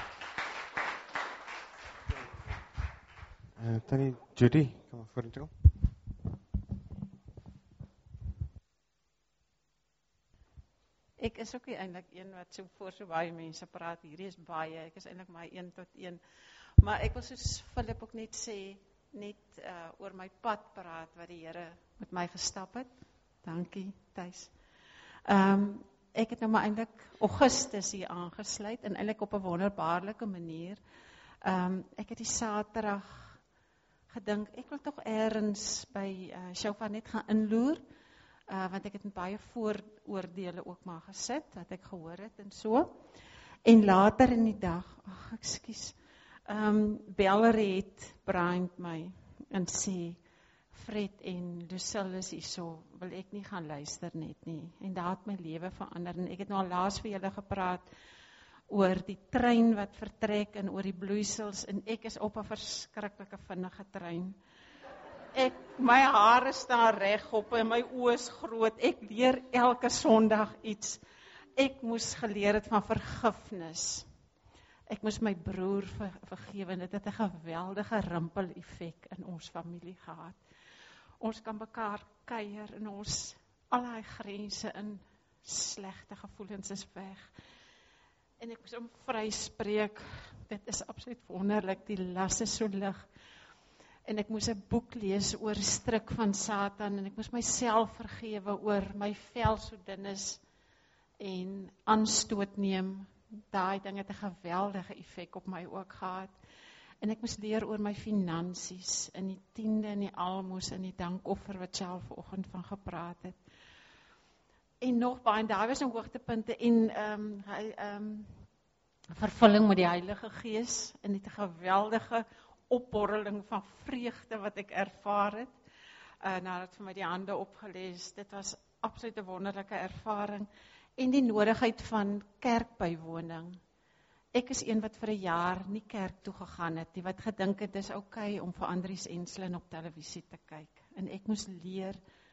Uh, Tannie Judy, kom maar vorentoe. Ek ek is ook nie eintlik een wat so voor so baie mense praat, hierdie is baie, ek is eintlik maar een tot een, maar ek wil soos Philip ook net sê, net uh, oor my pad praat, wat die Here met my gestap het, dankie, Thys. Um, ek het nou maar eintlik Augustus hier aangesluit, en eintlik op 'n wonderbaarlike manier, um, ek het die Saterdag gedink, ek wil tog eers by uh, Shofar net gaan inloer, Uh, want ek het met baie vooroordele ook maar gesit, wat ek gehoor het en so. En later in die dag, ag, ekskuus, um, Bellery het braaind my en sê, Fred en Lucille is hier so, wil ek nie gaan luister net nie. En daar het my lewe verander. En ek het nou al laas vir julle gepraat oor die trein wat vertrek en oor die bloeisels, en ek is op 'n verskriklike vinnige trein. Ek, my hare staan regop en my oë is groot. Ek leer elke Sondag iets. Ek moes geleer het van vergifnis. Ek moes my broer ver, vergewe en dit het 'n geweldige rimpel-effek in ons familie gehad. Ons kan mekaar kuier en ons al daai grense in slegte gevoelens is weg. En ek moes hom vryspreek. Dit is absoluut wonderlik, die las is so lig. En ek moes 'n boek lees oor stryk van Satan, en ek moes myself vergewe oor my vel so dun is, en aanstoot neem, daai ding het 'n geweldige effek op my ook gehad, en ek moes leer oor my finansies, in die tiende, en die almoes, en die dankoffer, wat Charles vanoggend van gepraat het, en nog baie, en daar was nog hoogtepunte, en um, hy, um, vervulling met die Heilige Gees, en die geweldige opborreling van vreugde wat ek ervaar het, uh, nadat vir my die hande opgelees, dit was absoluut 'n wonderlike ervaring, en die nodigheid van kerkbywoning. Ek is een wat vir 'n jaar nie kerk toe gegaan het, die wat gedink het, dis okay om vir Andries Enslin op televisie te kyk, en ek moes leer,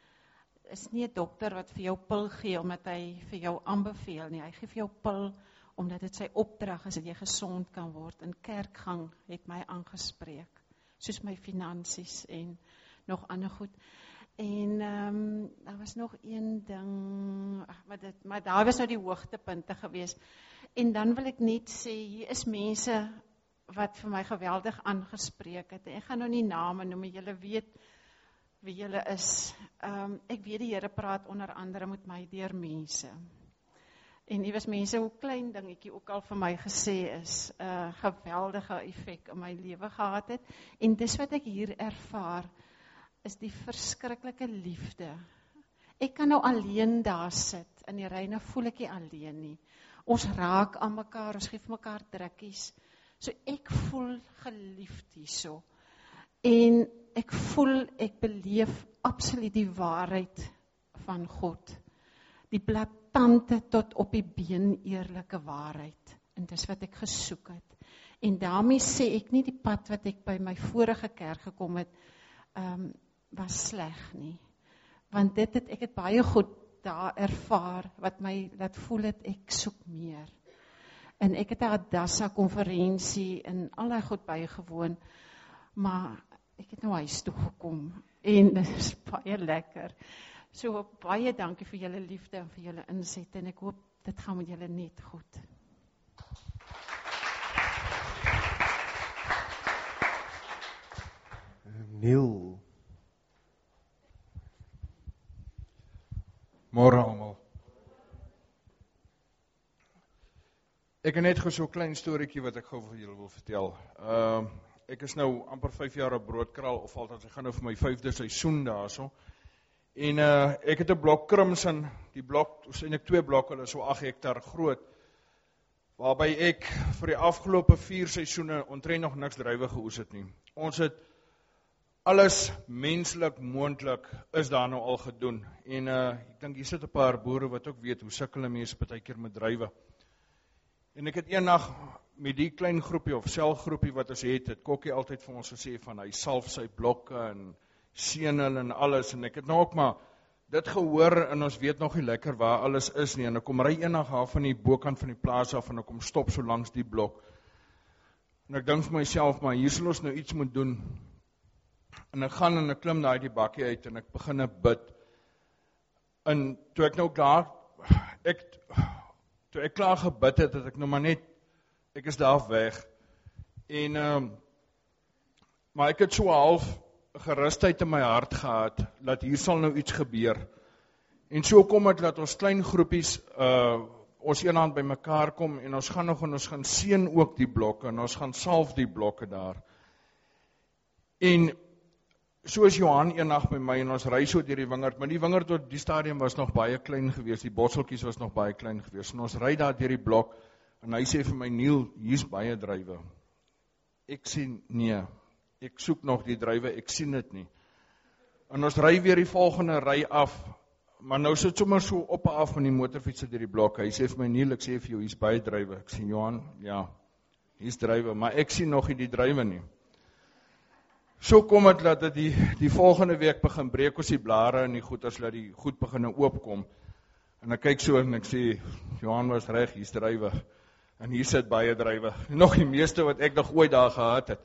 is nie 'n dokter wat vir jou pil gee, omdat hy vir jou aanbeveel nie, hy gee vir jou pil, omdat dit sy opdrag is, dat jy gesond kan word, en kerkgang het my aangespreek, soos my finansies, en nog ander goed, en um, daar was nog een ding, ach, maar, dit, maar daar was nou die hoogtepunte gewees, en dan wil ek net sê, hier is mense, wat vir my geweldig aangespreek het, en ek gaan nou nie name noem, julle weet, wie julle is, um, ek weet die Here praat onder andere met my deur mense, en die was mense, hoe klein dingetjie ook al vir my gesê is, uh, geweldige effek in my lewe gehad het, en dis wat ek hier ervaar, is die verskriklike liefde. Ek kan nou alleen daar sit, in die reine voel ek nie alleen nie, ons raak aan mekaar, ons geef mekaar drukkies, so ek voel geliefd hierso, en ek voel, ek beleef absoluut die waarheid van God, die blaatante tot op die been eerlike waarheid, en dis wat ek gesoek het, en daarmee sê ek nie die pad wat ek by my vorige kerk gekom het, um, was sleg nie, want dit het, ek het baie goed daar ervaar, wat my laat voel het, ek soek meer, en ek het 'n Adassa konferensie, en al die goed bygewoon, maar ek het nou huis toe gekom, en dit is baie lekker, so baie dankie vir julle liefde, en vir julle inset, en ek hoop, dit gaan met julle net goed. Neil. Môre almal. Ek het net gou so 'n klein storieetjie wat ek gou vir julle wil vertel. Ehm uh, ek is nou amper vyf jaar op Broodkraal, of althans ek gaan nou vir my vyfde seisoen daarso. En uh, ek het 'n blok Crimson, die blok, ons eintlik twee blokke, hulle is so agt hektaar groot, waarby ek vir die afgelope vier seisoene omtrent nog niks druiwe geoes het nie. Ons het alles menslik moontlik is daar nou al gedoen. En uh, ek dink hier sit 'n paar boere wat ook weet hoe sukkel mense partykeer met druiwe. En ek het eendag met die klein groepie of selgroepie wat ons het, het Kokkie altyd vir ons gesê van hy salf sy blokke en seën hulle en alles, en ek het nou ook maar dit gehoor, en ons weet nog nie lekker waar alles is nie, en ek kom ry eendag af van die bokant van die plaas af, en ek kom stop so langs die blok, en ek dink vir myself, maar hier sal ons nou iets moet doen, en ek gaan en ek klim daar die bakkie uit, en ek begin bid, en toe ek nou daar, ek toe ek klaar gebid het, het ek nou maar net, ek is daar weg, en, um, maar ek het so half gerustheid in my hart gehad, dat hier sal nou iets gebeur, en so kom het, dat ons klein groepies, uh, ons eenhand by mekaar kom, en ons gaan nog, en ons gaan seën ook die blokke, en ons gaan salf die blokke daar, en, so is Johan eendag by my, en ons ry so deur die wingerd, maar die wingerd tot die stadium was nog baie klein geweest, die botseltjies was nog baie klein geweest, en ons ry daar deur die blok, en hy sê vir my, Neil, hier's baie druiwe. Ek sê, nee, ek soek nog die druiwe, ek sien dit nie. En ons ry weer die volgende ry af, maar nou sit sommer so op en af met die motorfiets deur die blok, hy sê vir my, Neil, ek sê vir jou, hier's baie druiwe, ek sê, Johan, ja, hier's druiwe, maar ek sien nog nie die druiwe nie. So kom het dat het die, die volgende week begin breek ons die blare en die goed, as dat die goed begin oopkom. En ek kyk so en ek sê, Johan was reg, hier's druiwe. En hier sit baie druiwe. Nog die meeste wat ek nog ooit daar gehad het.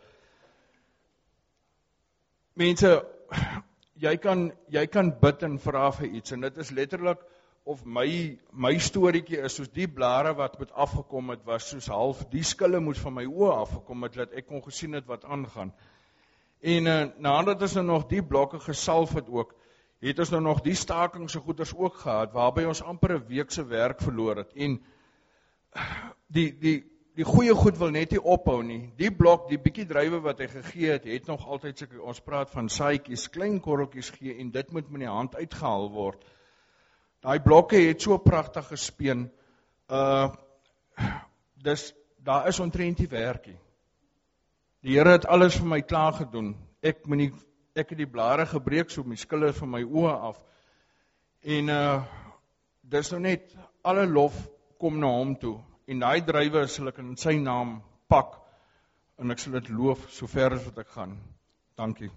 Mense, jy kan, jy kan bid en vra vir iets, en dit is letterlik, of my, my storiekie is, soos die blare wat met afgekom het, was soos half, die skille moes van my oë afgekom het, dat ek kon gesien het wat aangaan. En uh, nadat ons nou nog die blokke gesalf het ook, het ons nou nog die stakingse goeders ook gehad, waarby ons amper 'n week se werk verloor het. En die, die, die goeie goed wil net nie ophou nie. Die blok, die bietjie druiwe wat hy gegee het, het nog altyd seker, ons praat van saadjies, klein korreltjies gee, en dit moet met die hand uitgehaal word. Daai blokke het so pragtig gespeen, uh, dus daar is omtrent die werkie. Die Here het alles vir my klaar gedoen. Ek, nie, ek het die blare gebreek, so my skille van my oë af. En uh, dis nou net, alle lof kom na hom toe. En daai druiwe sal ek in sy naam pak, en ek sal dit loof, so ver as wat ek gaan. Dankie.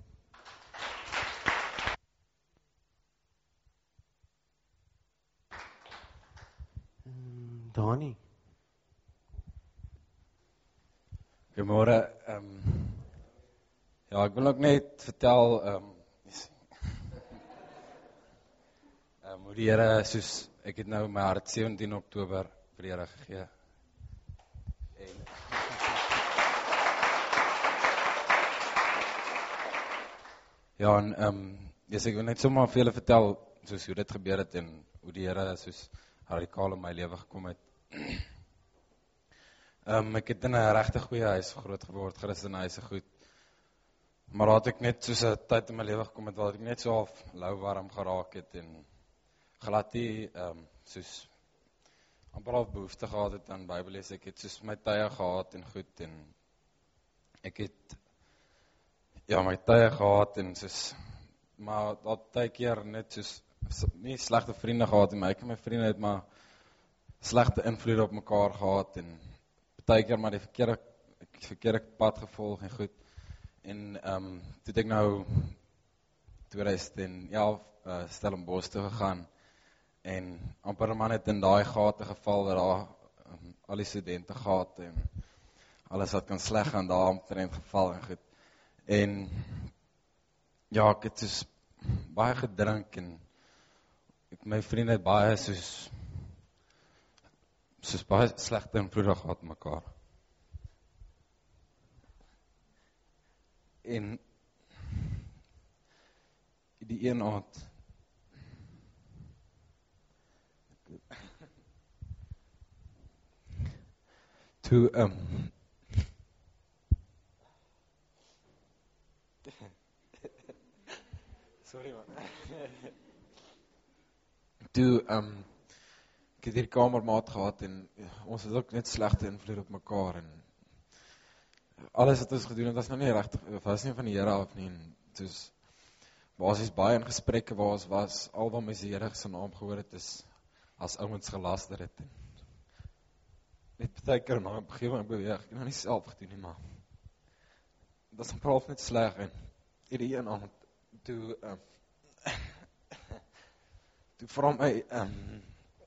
Dani. Goeiemôre. Um, ja, ek wil ook net vertel, um, um, hoe die Here, soos, ek het nou my hart sewentien Oktober vir die Here gegee. En, ja, en um, yes, ek wil net sommer vir julle vertel, soos hoe dit gebeur het, en hoe die Here soos radikaal in my lewe gekom het. Um, ek het in 'n regtig goeie huis groot geword, Christen huise goed. Maar laat ek net soos 'n tyd in my lewe gekom het, waar ek net so half lou warm geraak het, en glad nie, um, soos, amper half behoefte gehad het aan Bybellees. Ek het soos my tye gehad en goed, en ek het, ja, my tye gehad, en soos, maar dat tyd keer net soos, nie slegte vriende gehad, en my, ek en my vriende het maar slegte invloed op mekaar gehad, en baie keer maar die verkeerde, verkeerde pad gevolg en goed. En um, toe het ek nou tweeduisend elf uh, Stellenbosch toe gegaan, en amper 'n man het in daai gate geval, waar daar um, al die studente gehad, en alles wat kan sleg gaan, daar omtrent geval en goed. En ja, ek het soos baie gedrink, en ek, my vriende het baie soos soos baie slegte invloede gehad mekaar. En die een aand toe um, sorry man toe um, ek het hier kamermaat gehad, en ons het ook net slegte invloed op mekaar, en alles wat ons gedoen het, was nou nie regtig, was nie van die Here af nie, en soos, basies baie in gesprekke waar ons was, al wat my die Here se naam gehoor het, is, as ouens gelaster het, en net baie keer na 'n begewing beweeg, ek nou nie self gedoen nie, maar, dat is amper half net sleg, en hierdie een aand, toe, um, toe vra my, um,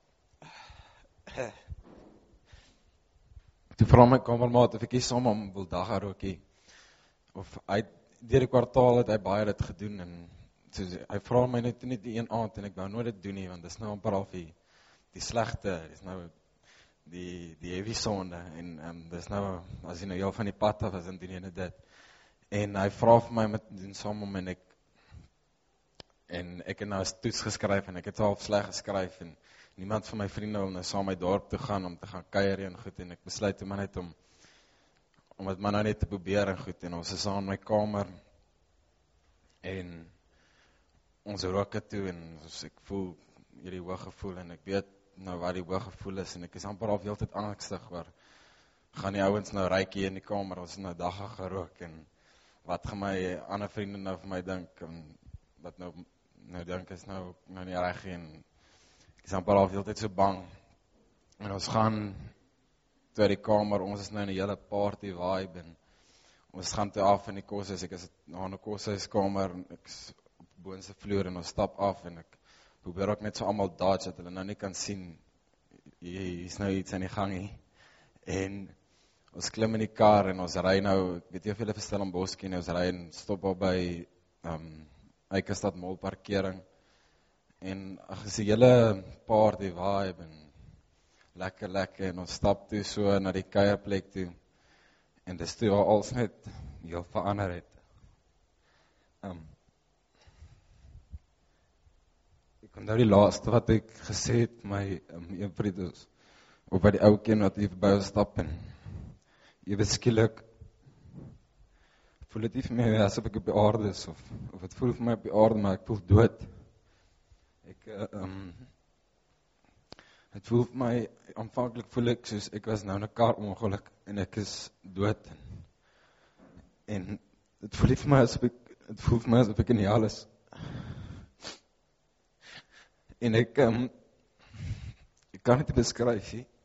toe vra my kamermaat, of ek hier saam om wil daggarookie, of hy, deur die kwartaal het hy baie dit gedoen, en so, hy vra my net nie die een aand, en ek wou nooit dit doen nie, want dit is nou amper al die, die slegte, dit is nou, die die heavy sonde en ehm um, dis nou as jy nou heel van die pad af is en doen jy net dit. En hy vra vir my om te doen saam met hom en ek en ek het nou 'n toets geskryf en ek het half sleg geskryf en niemand van my vriende wil nou saam my dorp toe gaan om te gaan kuier en goed en ek besluit om net om om dit maar nou net te probeer en goed en ons is aan my kamer en ons rook het toe en ons, ek voel hierdie hoë gevoel en ek weet nou wat die hoë gevoel is en ek is amper al heeltyd angstig oor gaan die ouens nou ryk hier in die kamer, ons het nou dagga gerook en wat gaan my ander vriende nou vir my dink en wat nou nou dink is nou nou nie reg en ek is amper al heeltyd so bang en ons gaan toe die kamer, ons is nou in 'n hele party vibe en ons gaan toe af in die koshuis, ek is na 'n koshuiskamer en ek is op die boonste vloer en ons stap af en ek probeer ook net so almal dodge dat hulle nou nie kan sien hier is nou iets aan die gang hier en ons klim in die kar en ons ry nou, ek weet nie of julle verstel om Boskie en ons ry en stop al by um, Eikestad Mall parkering en ag is die hele party vibe en lekker lekker en ons stap toe so na die kuierplek toe en dis toe al als net heel verander het. Um, ek onthou die laaste wat ek gesê het my um, een vriend is of by die ou ken wat hier verby ons stap en ewe skielik voel dit nie vir my asof ek op die aarde is of, of het voel vir my op die aarde maar ek voel dood. Ek uh, um, het voel vir my, aanvanklik voel ek soos ek was nou in 'n kar ongeluk en ek is dood en, en het voel vir my asof ek het voel vir my asof ek in die hel is. En ek um, ek kan dit beskryf nie.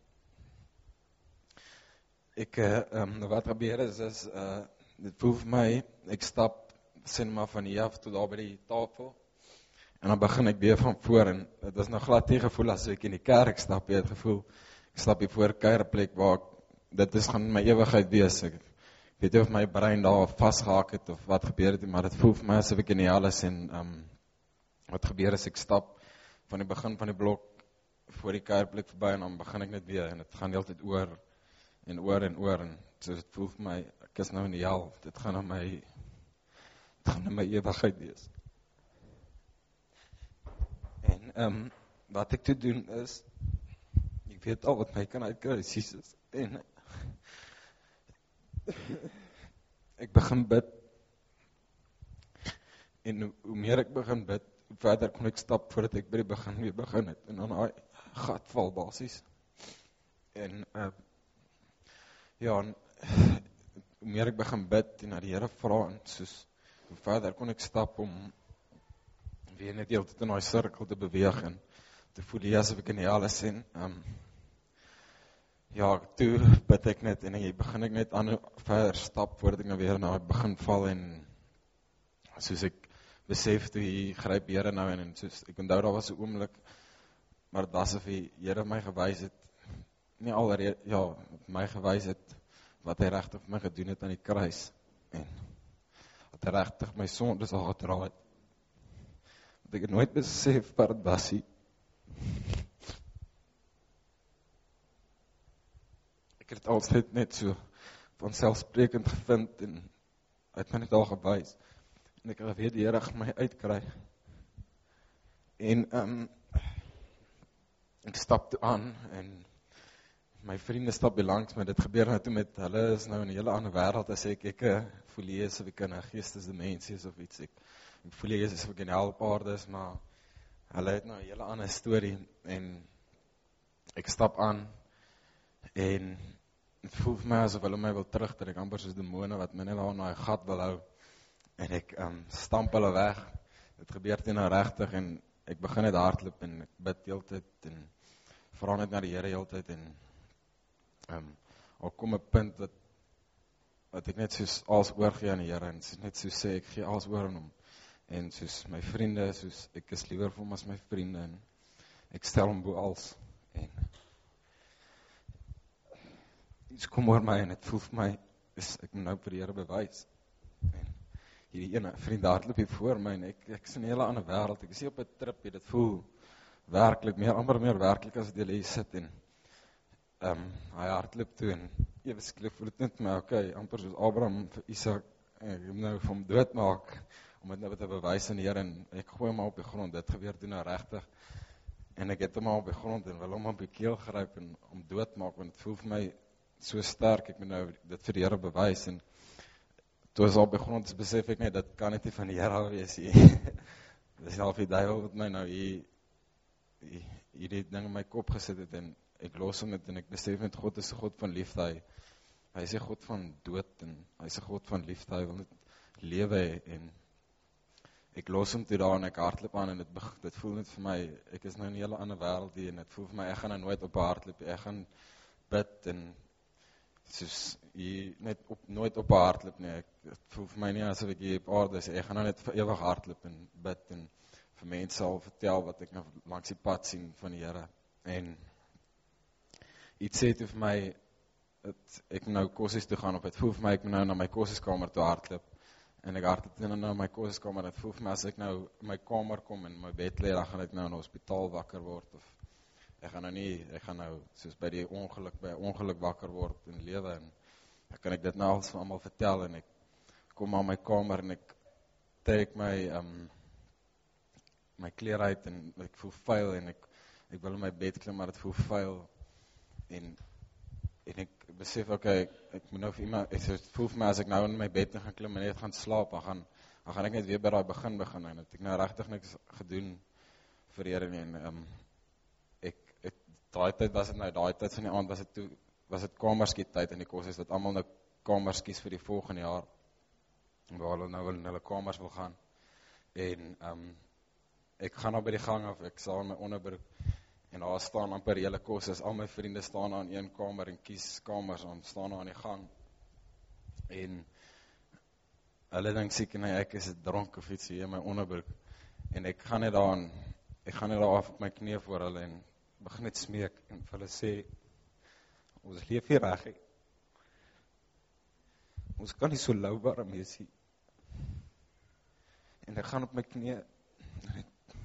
Ek uh, um, wat gebeur is is uh, dit voel vir my ek stap sien maar van hier af tot daar by die tafel en dan begin ek weer van voor en dit is nou glad nie gevoel as ek in die kerk stap, jy het gevoel ek stap hier voor kuierplek waar ek, dit is gaan my ewigheid wees. Ek weet nie of my brein daar vasgehaak het of wat gebeur het, maar dit voel vir my asof ek in die hel is en um, wat gebeur is ek stap van die begin van die blok voor die kuierplek verby en dan begin ek net weer en dit gaan heeltyd oor en oor en oor en so dit voel vir my ek is nou in die hel, dit gaan na my dit gaan na my ewigheid wees. En um, wat ek te doen is, ek weet al wat my kan uitkry, Jesus, en ek begin bid, en hoe, hoe meer ek begin bid, hoe verder kon ek stap voordat ek by die begin weer begin het, en dan hy gat val basis. En uh, ja, en, hoe meer ek begin bid, en na die Here vra, en soos, hoe verder kon ek stap om weer net heel in die cirkel te beweeg en te voel hier asof ek in die hel is en um, ja, toe bid ek net en ek begin ek net aan verder stap voordat ek nou weer na begin val en soos ek besef toe hier gryp Here nou en, en soos ek onthou daar was 'n oomblik maar dit was of die Here my gewys het nie alreeds ja, my gewys het wat hy regtig vir my gedoen het aan die kruis en wat hy regtig my sondes al gedra het. Ek het nooit besef wat het was nie. Ek het altyd net so vanselfsprekend gevind en uit my net al gewys. En ek het weet die Here gaan my uitkry. En um, ek stap toe aan en my vriende stap belangs, maar dit gebeur nou toe met hulle is nou in 'n hele ander wêreld as ek ek voel hier is of ek in 'n geestesdimensie is of iets ek Ek voel jy is as ek in hel op aarde is, maar hulle het nou 'n hele ander storie en ek stap aan en het voel vir my asof hulle my wil terugtrek, amper soos demone wat my net daar in daai gat wil hou en ek um, stamp hulle weg. Dit gebeur dit nou regtig en ek begin net hardloop en ek bid heeltyd en vra net na die Here heeltyd en um, al kom 'n punt wat wat ek net soos alles oorgee aan die Here en net so sê ek gee alles oor aan hom. En soos my vriende, soos ek is liewer vir hom as my vriende en ek stel hom bo als en iets kom oor my en het voel vir my is ek moet nou vir die Here bewys en hierdie ene vriend hardloop hier voor my en ek, ek is in 'n hele ander wêreld, ek is hier op 'n trip, dit voel werklik meer, amper meer werklik as dit jy hier sit en um, hy hardloop toe en ewe skielik voel dit net my, okay, amper soos Abraham vir Isak, ek moet nou vir hom doodmaak, om dit nou te bewys aan die Here, en ek gooi hom op die grond, dit gebeur toe nou regtig, en ek het hom op die grond, en wil hom op die keel gryp, en om doodmaak, want het voel vir my so sterk, ek moet nou dit vir die Here bewys, en toe is op die grond, besef ek net, dit kan net nie van die Here wees, dit is half die duivel wat my nou hier, hier, hier die ding in my kop gesit het, en ek los hom dit, en ek besef met God is 'n God van liefde, hy, hy is 'n God van dood, en hy is 'n God van liefde, hy wil net lewe hê, en ek los hom toe daar, en ek hardloop aan, en dit, dit voel net vir my, ek is nou in 'n hele ander wêreld hier, en dit voel vir my, ek gaan nou nooit op hardloop, ek gaan bid, en soos, hier, net op, nooit op hardloop nie, ek, het voel vir my nie, asof ek hier op aarde is, ek gaan nou net vir ewig hardloop, en bid, en vir mense sal vertel, wat ek nou langs die pad sien van die Here, en iets sê toe vir my, dat ek nou kosies toe gaan, of het voel vir my, ek moet nou na my kosieskamer toe hardloop, en ek hardloop nou na my kosieskamer, het voel vir my, as ek nou in my kamer kom, en my bed lê, dan gaan ek nou in 'n hospitaal wakker word, of ek gaan nou nie, ek gaan nou, soos by die ongeluk, by ongeluk wakker word, en lewe, en dan kan ek dit nou alles van allemaal vertel, en ek kom aan my kamer, en ek trek my, um, my klere uit, en ek voel vuil, en ek, ek wil in my bed klim, maar het voel vuil, en, en ek besef, ok, ek, ek moet nou vir iemand, ek, het voel vir my, as ek nou in my bed gaan klim, en net gaan slaap, dan gaan, dan gaan ek net weer by die begin begin, en het ek nou regtig niks gedoen vir die Here nie, en um, ek, ek, daai tyd was het nou, daai tyd van die aand was het toe, was het kamerskiet tyd in die kos, is dat allemaal nou kamerskies vir die volgende jaar, waar hulle nou in hulle kamers wil gaan, en um, ek gaan nou by die gang af, ek sal in my onderbroek, en daar staan amper hele kos, al my vriende staan aan een kamer, en kies kamers, en staan aan die gang, en hulle dink seker, nee, ek is dronk of iets hier in my onderbroek, en ek gaan net daar, ek gaan net daar af op my knie voor hulle, en begin net smeek, en vir hulle sê, ons leef hier reg, ons kan nie so louwarm wees hier, en ek gaan op my knie, en ek,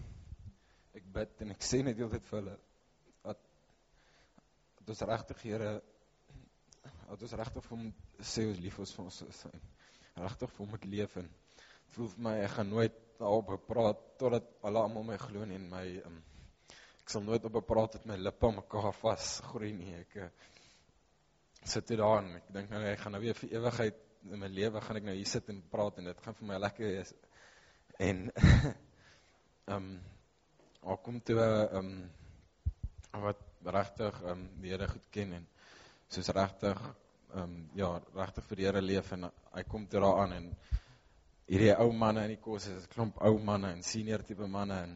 ek bid, en ek sê net die hele tyd vir hulle, dat, dat ons regtig Here, dat ons regtig vir hom sê, ons lief ons vir ons is, en regtig vir hom moet leef, en het voel vir my, ek gaan nooit daarop gepraat, totdat alle allemaal my glo nie, en my, um, ek sal nooit op gepraat, dat my lippe aan mekaar vast groei nie, ek uh, sit hier daar, en ek denk nou, ek gaan nou weer vir ewigheid, in my lewe gaan ek nou hier sit en praat, en dit gaan vir my lekker wees, en, um, al kom toe, um, wat regtig um, die Here goed ken, en soos regtig, um, ja, regtig vir die Here leef, en hy kom toe daar aan, en hierdie ou manne in die kos, is 'n klomp ou manne, en senior type manne, en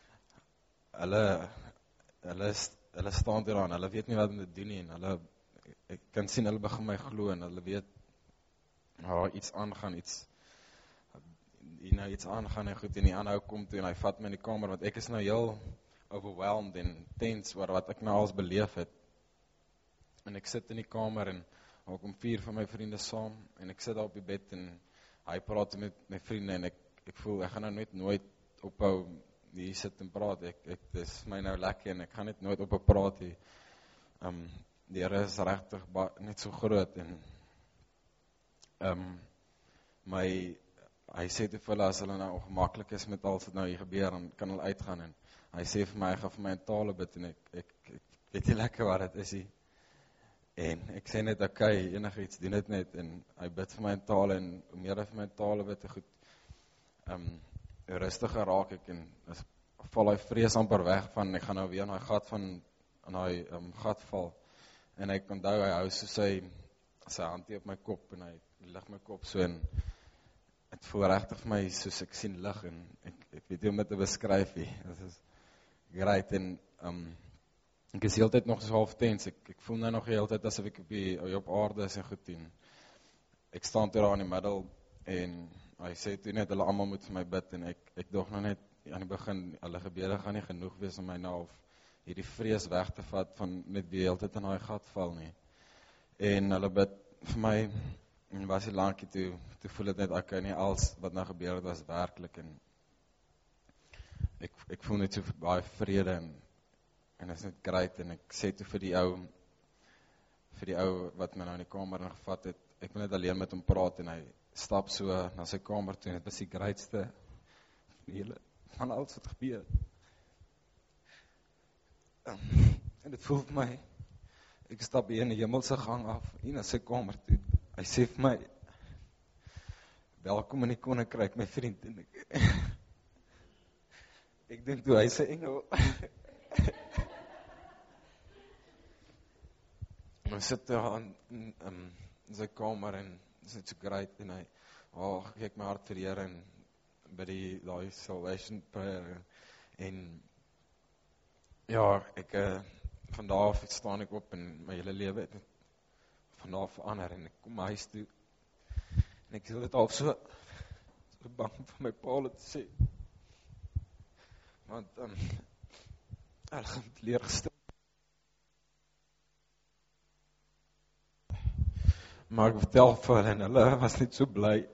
hulle, hulle, hulle staan toe daar, en hulle weet nie wat om te doen nie, en hulle, ek kan sien, hulle begin my glo, en hulle weet, ja, iets aangaan, iets, hier nou iets aangaan, en goed, en die aanhou kom toe, en hy vat my in die kamer, want ek is nou heel overwhelmed, en tense, oor wat ek nou als beleef het, en ek sit in die kamer, en daar kom vier van my vriende saam, en ek sit daar op die bed, en hy praat met my vriende, en ek, ek voel, ek gaan nou nooit, nooit ophou, hier sit en praat, ek, ek, dit is my nou lekker, en ek gaan net nooit ophou praat, hier, um, die Here is regtig net so groot, en, um, my, hy sê te vir hulle, as hulle nou ongemakkelijk is met alles wat nou hier gebeur, dan kan hulle uitgaan, en hy sê vir my, hy gaan vir my in tale bid, en ek, ek, ek weet nie lekker wat het is hier, en ek sê net, ok, enige iets, doen dit net, en hy bid vir my in tale, en hoe meer hy vir my in tale bid, goed, um, rustiger raak ek, en as, val hy vrees amper weg van, ek gaan nou weer in hy gat van, in hy um, gat val, en ek onthou, hy hou so sy, sy handie op my kop, en hy lig my kop so, en het voel regtig vir my, soos ek sien lig, en ek, ek weet nie om dit te beskryf, dit is great, en um, ek is die hele tyd nog so half tens, ek, ek voel nou nog die hele tyd, asof ek op, die, op aarde is, en goed, en ek staan toe daar in die middel, en hy sê toe net, hulle allemaal moet vir my bid, en ek, ek dog nou net, aan die begin, hulle gebede gaan nie genoeg wees, om my nou, of hierdie vrees weg te vat, van net die hele tyd in die gat val nie, en hulle bid vir my, en was die lankie toe, toe voel het net, ek nie alles wat nou gebeur het, was werkelijk, en ek, ek voel net so baie vrede, en, en is net great, en ek sê toe vir die ou, vir die ou wat my nou in die kamer ingevat het. Ek wil net alleen met hom praat en hy stap so na sy kamer toe en dit was die grootste van die hele van alles wat gebeur. Um, en dit voel vir my, ek stap hier in die hemelse gang af, hier na sy kamer toe. Hy sê vir my, welkom in die koninkryk, my vriend. En ek, ek dink toe, hy sê engel. Hy sit daar in, in, in, in sy kamer en is net so great en hy, oh, kyk my hart vir die Here en by die, die salvation prayer en ja, ek uh, van daar af staan ek op en my hele lewe het van daar af verander en ek kom huis toe en ek sê dit al so, so bang vir my pa te sê want um, erg leergestel. Maar ek vertel vir hulle en hulle was net so bly.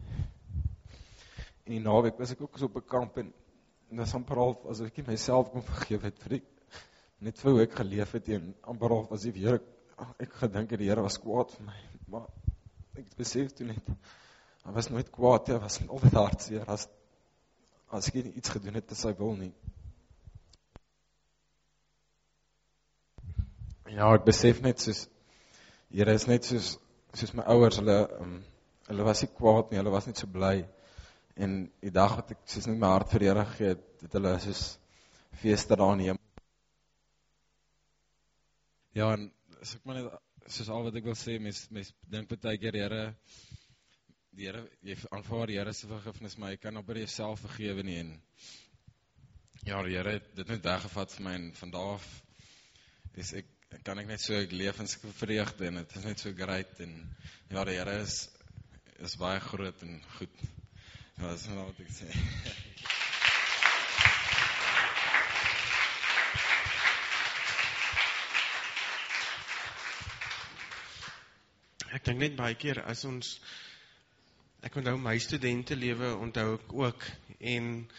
En die naweek was ek ook so op 'n kamp en dit was amper half asof ek myself kon vergewe het vir die, net vir hoe ek geleef het en amper half as die Here, ek gedink het die Here was kwaad vir my, maar ek besef toe net, hy was nooit kwaad, hy was altyd hartseer as, as ek nie iets gedoen het as hy wil nie. Ja, ek besef net soos, Here is net soos, soos my ouers, hulle, um, hulle was nie kwaad nie, hulle was net so bly. En die dag wat ek soos nie my hart vir die Here gegee het, het hulle soos feeste daar in die hemel. Ja, en as ek maar net, soos al wat ek wil sê, mens, mens dink baie keer die Here, die Here, jy aanvaar die Here se vergifnis, maar jy kan op by jouself vergewe nie. En ja, die Here het dit net weggevat vir my en van daar af is ek kan ek net so ek lewensvreugde en dit is net so great en ja, die Here is is baie groot en goed. Ja, dat is nou wat ek sê. Ek dink net baie keer as ons, ek onthou my studentelewe onthou ek ook en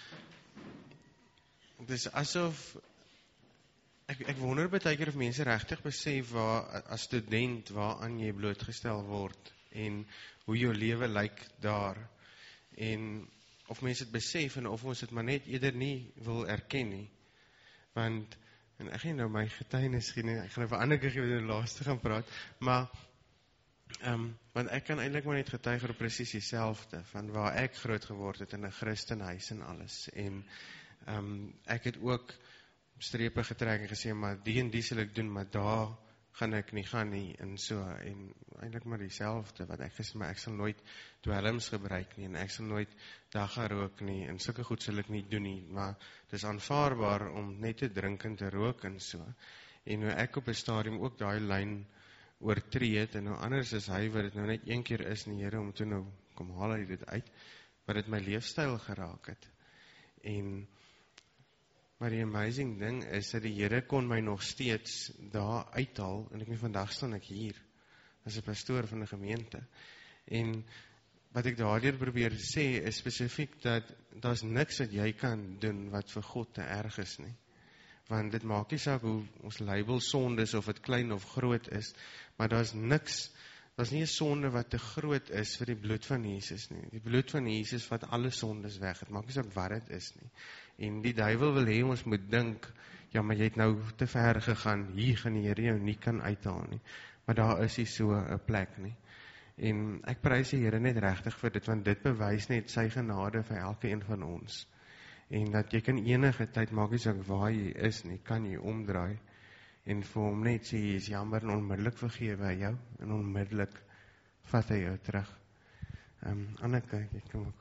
dit is asof Ek, ek wonder baie keer of mense regtig besef waar, as student waaraan jy blootgestel word en hoe jou lewe lyk daar en of mense dit besef en of ons dit maar net eerder nie wil erken nie. Want, en ek gaan nou my getuienis gee, ek gaan nou vir ander keer gee die laaste gaan praat, maar um, want ek kan eintlik maar net getuig oor presies dieselfde van waar ek groot geword het in 'n Christenhuis en alles en um, ek het ook strepe getrek en gesê, maar die en die sal ek doen, maar daar gaan ek nie gaan nie, en so, en eintlik maar dieselfde, wat ek gesê, maar ek sal nooit dwelms gebruik nie, en ek sal nooit daar gaan rook nie, en sulke goed sal ek nie doen nie, maar het is aanvaarbaar om net te drink en te rook en so, en nou ek op 'n stadium ook daai lyn oortree het, en nou anders is hy, wat het nou net een keer is nie, Here, om toe nou, kom haal hy dit uit, wat het my leefstyl geraak het, en maar die amazing ding is, dat die Here kon my nog steeds daar uithaal, en ek nie vandag staan ek hier, as 'n pastoor van 'n gemeente, en wat ek daardeur probeer sê, is spesifiek, dat daar's niks wat jy kan doen, wat vir God te erg is nie, want dit maak nie saak hoe ons label sonde is, of het klein of groot is, maar daar's niks, daar's nie 'n sonde wat te groot is, vir die bloed van Jesus nie, die bloed van Jesus vat alle sondes weg, het maak nie saak wat het is nie, en die duiwel wil hê ons moet dink, ja, maar jy het nou te ver gegaan, hier gaan die Here jou nie kan uithaal nie, maar daar is nie so 'n plek nie, en ek prys die Here net regtig vir dit, want dit bewys net sy genade vir elke een van ons, en dat jy kan enige tyd, maak nie saak waar jy is nie, kan jy omdraai, en vir hom net sê, jy is jammer, en onmiddellik vergewe hy jou, en onmiddellik vat hy jou terug. Um, Anneke, jy kom ook.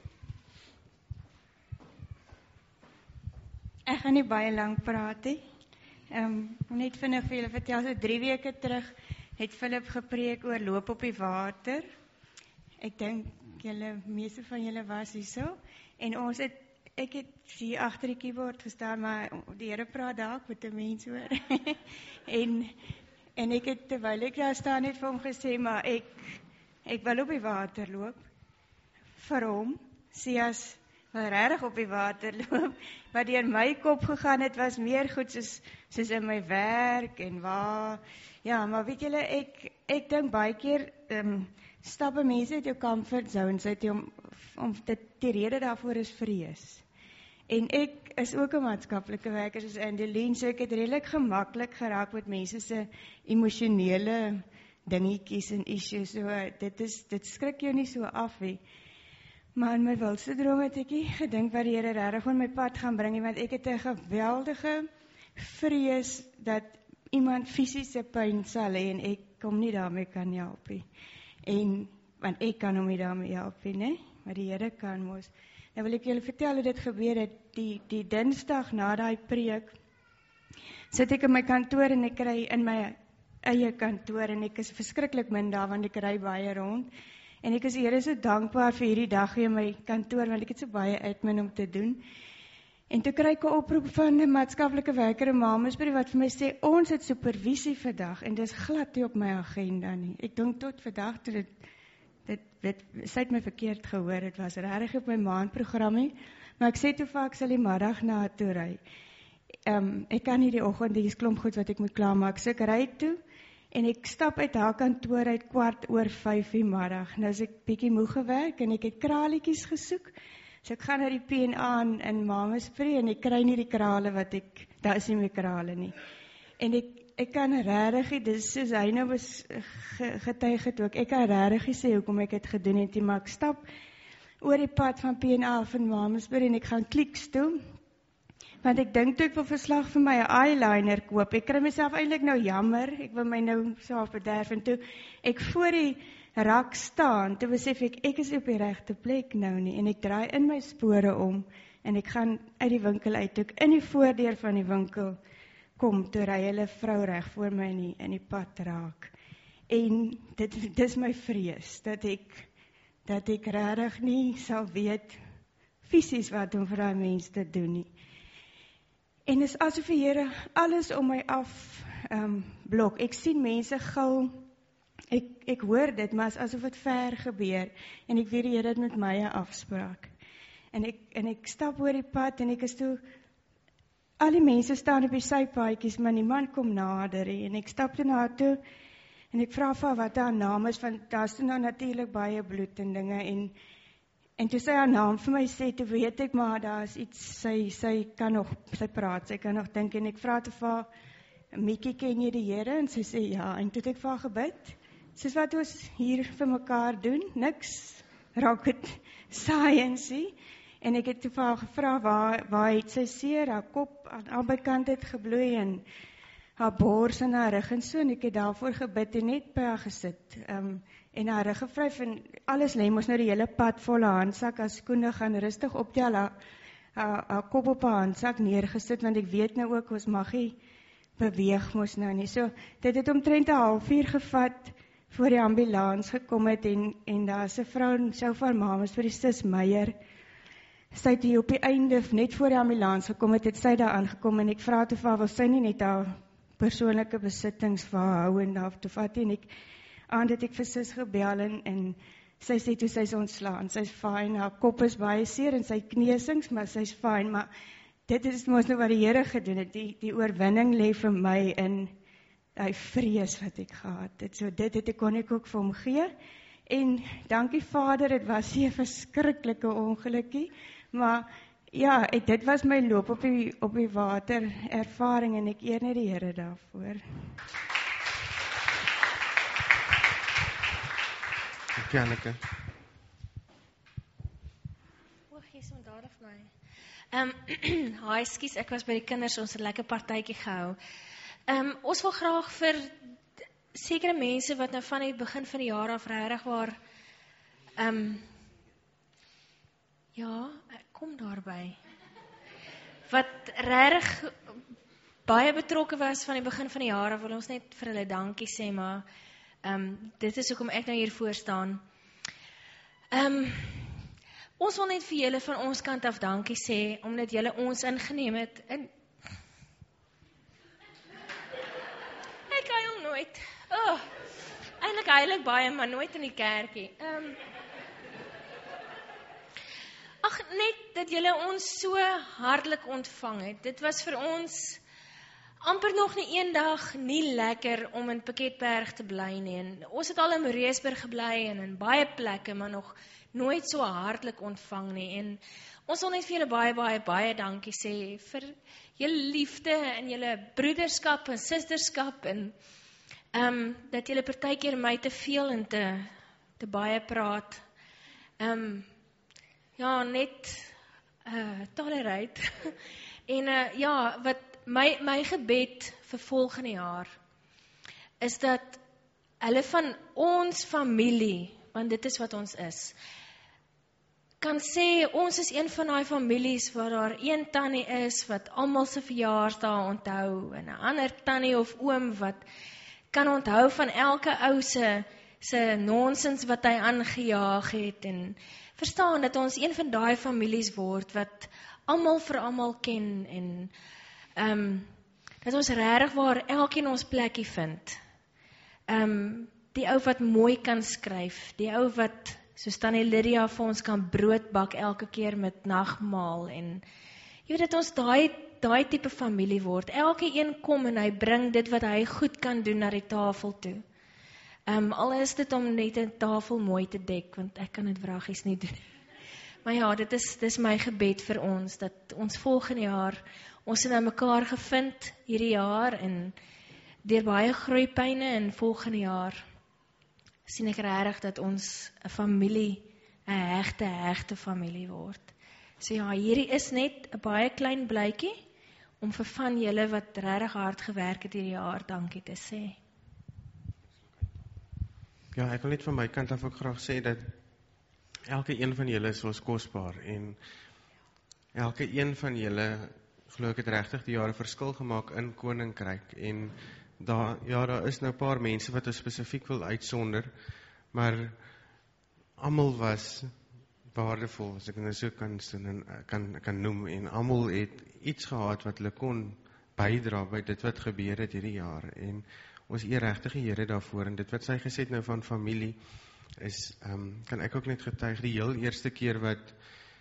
Ek gaan nie baie lank praat nie. Um, net vinnig vir julle vertel, so drie weke terug het Philip gepreek oor loop op die water. Ek dink julle, meeste van julle was hier so. En ons het, ek het hier agter die keyboard gestaan, maar die Here praat dalk met 'n mens hoor. en, en ek het, terwyl ek daar staan, het vir hom gesê, maar ek, ek wil op die water loop. Vir hom, sê as wat regtig op die water loop. Wat deur my kop gegaan het, was meer goed soos, soos in my werk en waar. Ja, maar weet julle, ek, ek dink baie keer, um, stappe mense uit jou comfort zones uit, om, om dit, die rede daarvoor is vrees. En ek is ook 'n maatskaplike werker soos Andeline, so ek het redelik gemaklik geraak met mense se emosionele dingetjies en issues. So dit is dit skrik jou nie so af nie. Maar in my wildste droom het ek nie gedink wat die Here regtig op my pad gaan bring nie, want ek het 'n geweldige vrees dat iemand fisiese pyn sal hê en ek hom nie daarmee kan help nie. En want ek kan hom nie daarmee help nie, né? Maar die Here kan mos. Nou wil ek julle vertel hoe dit gebeur het, die, die dinsdag na daai preek, sit ek in my kantoor en ek kry in my eie kantoor en ek is verskriklik min daar, want ek ry baie rond, en ek is die Here so dankbaar vir hierdie dag hier in my kantoor, want ek het so baie admin om te doen, en toe kry ek 'n oproep van 'n maatskaplike werker in Mamasbury wat vir my sê, ons het supervisie vandag, en dis glad nie op my agenda nie. Ek dink tot vandag toe dit Dit, dit, sy het my verkeerd gehoor, het was regtig op my maandprogram nie, maar ek sê toe vir ek sal die middag na toe ry. Um, ek kan nie die oggend, die is klomp goed wat ek moet klaarmaak, so ek ry toe, en ek stap uit haar kantoor uit kwart oor vyf die middag, nou is ek bietjie moe gewerk, en ek het kraletjies gesoek, so ek gaan na die P en A in, in Mamasbury, en ek kry nie die krale wat ek, daar is nie meer krale nie, en ek Ek kan regtig, dis soos hy nou was getuig het ook, ek kan regtig sê hoekom ek het gedoen het, maar ek stap oor die pad van P en A van Mamasbury en ek gaan Clicks toe, want ek dink toe ek wil verslag vir my 'n eyeliner koop, ek kry myself eintlik nou jammer, ek wil my nou self bederf, en toe ek voor die rak staan, toe besef ek, ek is op die regte plek nou nie, en ek draai in my spore om, en ek gaan uit die winkel uit, toe ek in die voordeur van die winkel kom, toe ry hulle vrou reg voor my in die, in die pad raak. En dit dis my vrees, dat ek, dat ek regtig nie sal weet, fisies wat om vir daai mens te doen nie. En is asof die Here alles om my af um, blok. Ek sien mense gou, ek, ek hoor dit, maar is asof het ver gebeur, en ek weet die Here het met my 'n afspraak. En ek, en ek stap oor die pad, en ek is toe, al die mense staan op die sypaadjies, maar niemand kom nader, en ek stap toe na toe, en ek vra vir wat haar naam is, want daar is nou natuurlik baie bloed en dinge, en, en toe sy haar naam vir my sê, toe weet ek, maar daar is iets, sy, sy kan nog, sy praat, sy kan nog dink, en ek vra toe vir haar, Mikkie, ken jy die Here? En sy sê ja, en toe het ek vir haar gebid, soos wat ons hier vir mekaar doen, niks rocket science, en ek het toe vir haar gevra, waar, waar het sy seer, haar kop aan albei kante het gebloei, en haar bors en haar rug en so, en ek het daarvoor gebid en net by haar gesit, um, en haar rug gevryf, en alles lê mos nou die hele pad volle handsak, haar skoene gaan rustig optel, haar, haar, haar kop op haar handsak neergesit, want ek weet nou ook, ons mag nie beweeg mos nou nie, so, dit het omtrent 'n halfuur gevat, voor die ambulans gekom het, en, en daar is 'n vrou, so van Mamas vir die sis Meyer, sy het hier op die einde, net voor die ambulans gekom het, het sy daar aangekom, en ek vraag toe vir, wil sy nie net haar persoonlijke besittings vir haar hou, en daar toe vat, en ek, aan dat ek vir sis gebel, en, en sy sê toe sy is ontslaan, sy is fine, haar kop is baie seer, en sy kneesings, maar sy is fine, maar dit is mos nou wat die Here gedoen het, die, die oorwinning lê vir my, in die vrees wat ek gehad het, so dit het ek kon ek ook vir hom gee, en dankie Vader, dit was nie 'n verskriklike ongelukkie, maar ja, ek, dit was my loop op die, op die water ervaring, en ek eer net die Here daarvoor. Dankie Anneke. O, gees onthou vir my. Ehm, hi, skus, ek was by die kinders, ons het 'n lekker partytjie gehou. Um, ons wil graag vir sekere mense wat nou van die begin van die jaar af regtig waar um, ja, kom daarby wat regtig baie betrokke was van die begin van die jaar af, wil ons net vir hulle dankie sê, maar um, dit is hoekom ek nou hier voor staan. Um, ons wil net vir julle van ons kant af dankie sê, omdat julle ons ingeneem het in nooit, oh, eintlik heilig baie, maar nooit in die kerkie. Um, ag net dat julle ons so hartlik ontvang het. Dit was vir ons amper nog nie een dag nie lekker om in Piketberg te bly nie. En ons het al in Moreesburg gebly en in baie plekke, maar nog nooit so hartlik ontvang nie. En ons wil net vir julle baie, baie, baie dankie sê vir julle liefde en julle broederskap en sisterskap en um, dat julle partykeer my te veel en te, te baie praat. Um, ja, net uh, tolerate. en uh, ja, wat my, my gebed vir volgende jaar is dat hulle van ons familie, want dit is wat ons is, kan sê, ons is een van die families waar daar een tannie is wat almal se verjaarsdae onthou en 'n ander tannie of oom wat kan onthou van elke ou se se nonsens wat hy aangejaag het en verstaan dat ons een van daai families word wat almal vir almal ken en ehm um, dat ons regtig waar elkeen ons plekkie vind. Ehm um, die ou wat mooi kan skryf, die ou wat soos Tannie Lydia vir ons kan brood bak elke keer met nagmaal en jy weet dat ons daai daai tipe familie word. Elke een kom en hy bring dit wat hy goed kan doen na die tafel toe. Um, al is dit om net 'n tafel mooi te dek, want ek kan dit vragies nie doen. Maar ja, dit is, dit is my gebed vir ons, dat ons volgende jaar, ons het nou mekaar gevind hierdie jaar, en deur baie groeipyne, en volgende jaar sien ek regtig dat ons 'n familie, 'n hegte, hegte familie word. So ja, hierdie is net 'n baie klein blytjie, om vir van julle wat regtig hard gewerk het hierdie jaar, dankie te sê. Ja, ek wil net van my kant af ook graag sê dat elke een van julle is ons kosbaar en elke een van julle glo ek het regtig die jare verskil gemaak in Koninkryk en daar ja, daar is nou 'n paar mense wat ons spesifiek wil uitsonder, maar almal was waardevol, as ek nou so kan kan kan noem en almal het iets gehad wat hulle kon bydra by dit wat gebeur het hierdie jaar en ons eer regtig die Here daarvoor en dit wat sy gesê het nou van familie is, um, kan ek ook net getuig, die heel eerste keer wat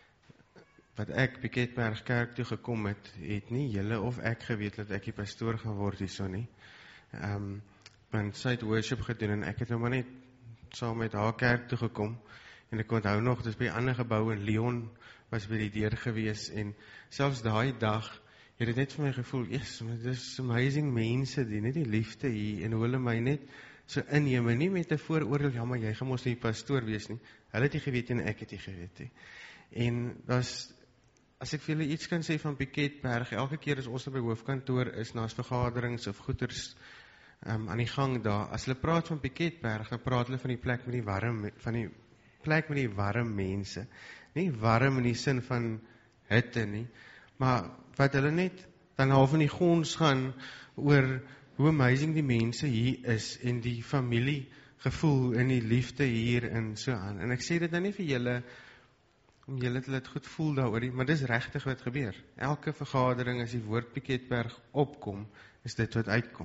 wat ek Piketberg kerk toe gekom het, het nie julle of ek geweet dat ek die pastoor gaan word hierso nie. Um, want sy het worship gedoen en ek het nou maar net saam met haar kerk toe gekom en ek onthou nog, dis by 'n ander gebou in Leon was by die deur gewees en selfs daai dag het dit net vir my gevoel, yes, dis amazing mense, die net die liefde hier, en hoe hulle my net so inneem, en nie met 'n vooroordeel, ja, maar jy gaan mos nie pastoor wees nie. Hulle het nie geweet en ek het nie geweet nie. En daar's, as ek vir julle iets kan sê van Piketberg, elke keer as ons by hoofkantoor is, na's vergaderings of goeders um, aan die gang daar, as hulle praat van Piketberg, dan praat hulle van die plek met die warm, van die plek met die warm mense. Nie warm in die sin van hitte nie, maar wat hulle net dan half in die gons gaan oor hoe amazing die mense hier is en die familie gevoel en die liefde hier en so aan. En ek sê dit nou nie vir julle om julle te laat goed voel daaroor, maar dis regtig wat gebeur. Elke vergadering as die woord Piketberg opkom, is dit wat uitkom.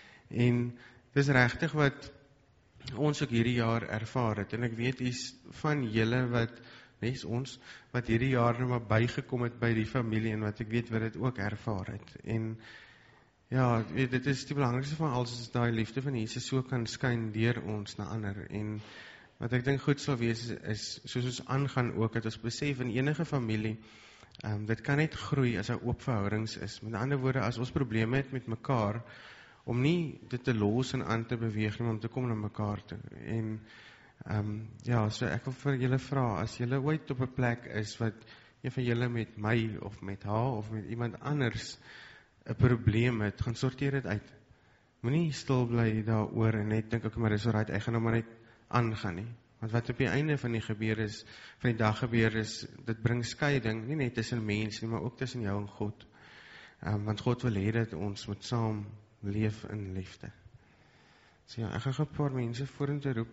En dis regtig wat ons ook hierdie jaar ervaar het. En ek weet is van julle wat Nes ons, wat hierdie jaar nou maar bygekom het by die familie, en wat ek weet wat dit ook ervaar het. En ja, weet, dit is die belangrikste van alles, is die liefde van Jesus so kan skyn deur ons na ander. En wat ek dink goed sal wees, is, soos ons aangaan ook, dat ons besef in enige familie, um, dit kan net groei as daar oop verhoudings is. Met ander woorde, as ons probleme het met mekaar, om nie dit te los en aan te beweeg, maar om te kom na mekaar toe. En Um, ja, so ek wil vir julle vra, as julle ooit op 'n plek is wat een van julle met my of met haar of met iemand anders 'n probleem het, gaan sorteer dit uit. Moenie stil bly daaroor en net dink ek maar dis alright, ek gaan nou maar net aangaan nie. Want wat op die einde van die gebeur is, van die dag gebeur is, dit bring skeiding, nie net tussen mense nie, maar ook tussen jou en God. Um, want God wil hê dat ons moet saam leef in liefde. So ja, ek gaan 'n paar mense vorentoe roep.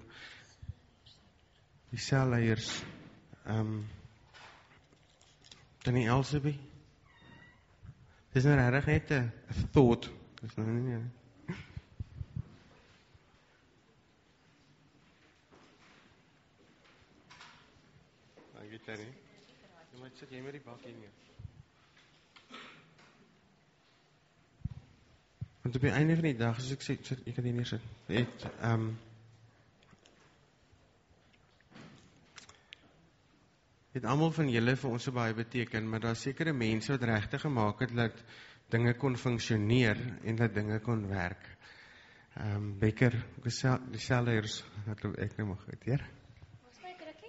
Die selleiers, um, Tannie Elsabie, dis nou regtig net 'n thought, dis nou nie, nie. Dankie Tannie. Ja, maar sit jy met die bak hier neer. Want op die einde van die dag, soos ek sê, sit, jy kan hier neer sit, het, um, het almal van julle vir ons so baie beteken, maar daar is sekere mense wat regtig gemaak het, dat dinge kon funksioneer, en dat dinge kon werk. Um, Bekker, die sellers, dat ek nou mag goed, hier. Was my krukkie?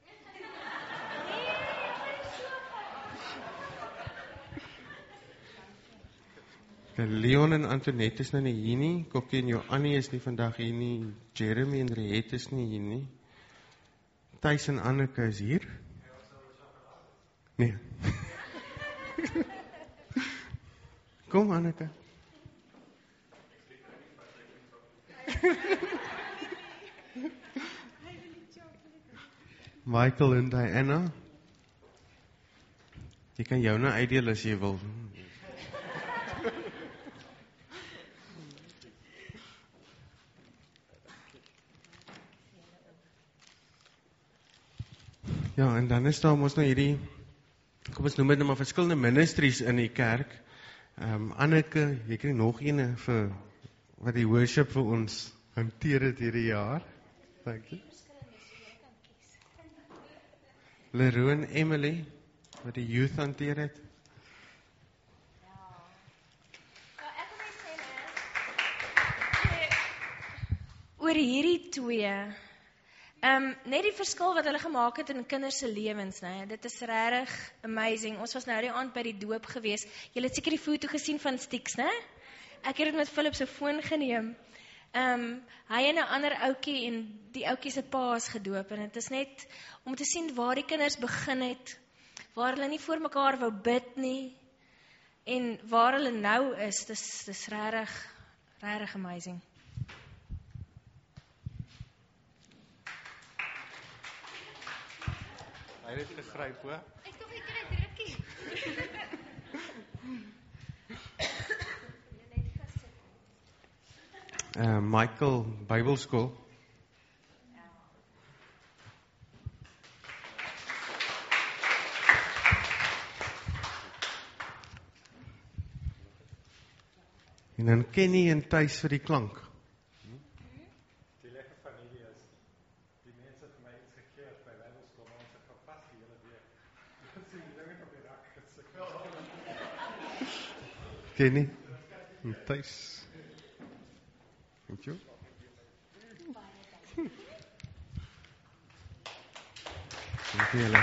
Leon en Antoinette is nou nie hier nie, Kokkie en Joannie is nie vandag hier nie, Jeremy en Riet is nie hier nie, Thys en Anneke is hier. Nee. Kom Anneke. Michael en Diana. Jy kan jou nou uitdeel as jy wil. Ja, en dan is daar ons nou hierdie, kom ons noem het nou maar verskillende ministries in die kerk. Um, Anneke, jy kry nog ene vir wat die worship vir ons hanteer het hierdie jaar. Dank jy. Leroe en Emily, wat die youth hanteer het. Oor hierdie twee, um, net die verskil wat hulle gemaak het in kinders se lewens, né? Dit is regtig amazing. Ons was nou die aand by die doop gewees. Julle het seker die foto gesien van Stix, né? Ek het dit met Philip se foon geneem. Um, hy en 'n ander ouetjie en die ouetjie se pa is gedoop en dit is net om te sien waar die kinders begin het, waar hulle nie voor mekaar wou bid nie en waar hulle nou is. Dis dis regtig regtig amazing. Hy het dit gegryp, hoor. Ek tog ek kry drukkie. Uh, Michael Bybelskool. En dan Kenny en Thys vir die klank. Die lekker familie is, die mense het vir my iets gekeerd by Bybelskool, maar ons het gevas die hele week. Dit sien die dinge op die rak gesikkel. Kenny en Thys. Thank you. Dank julle.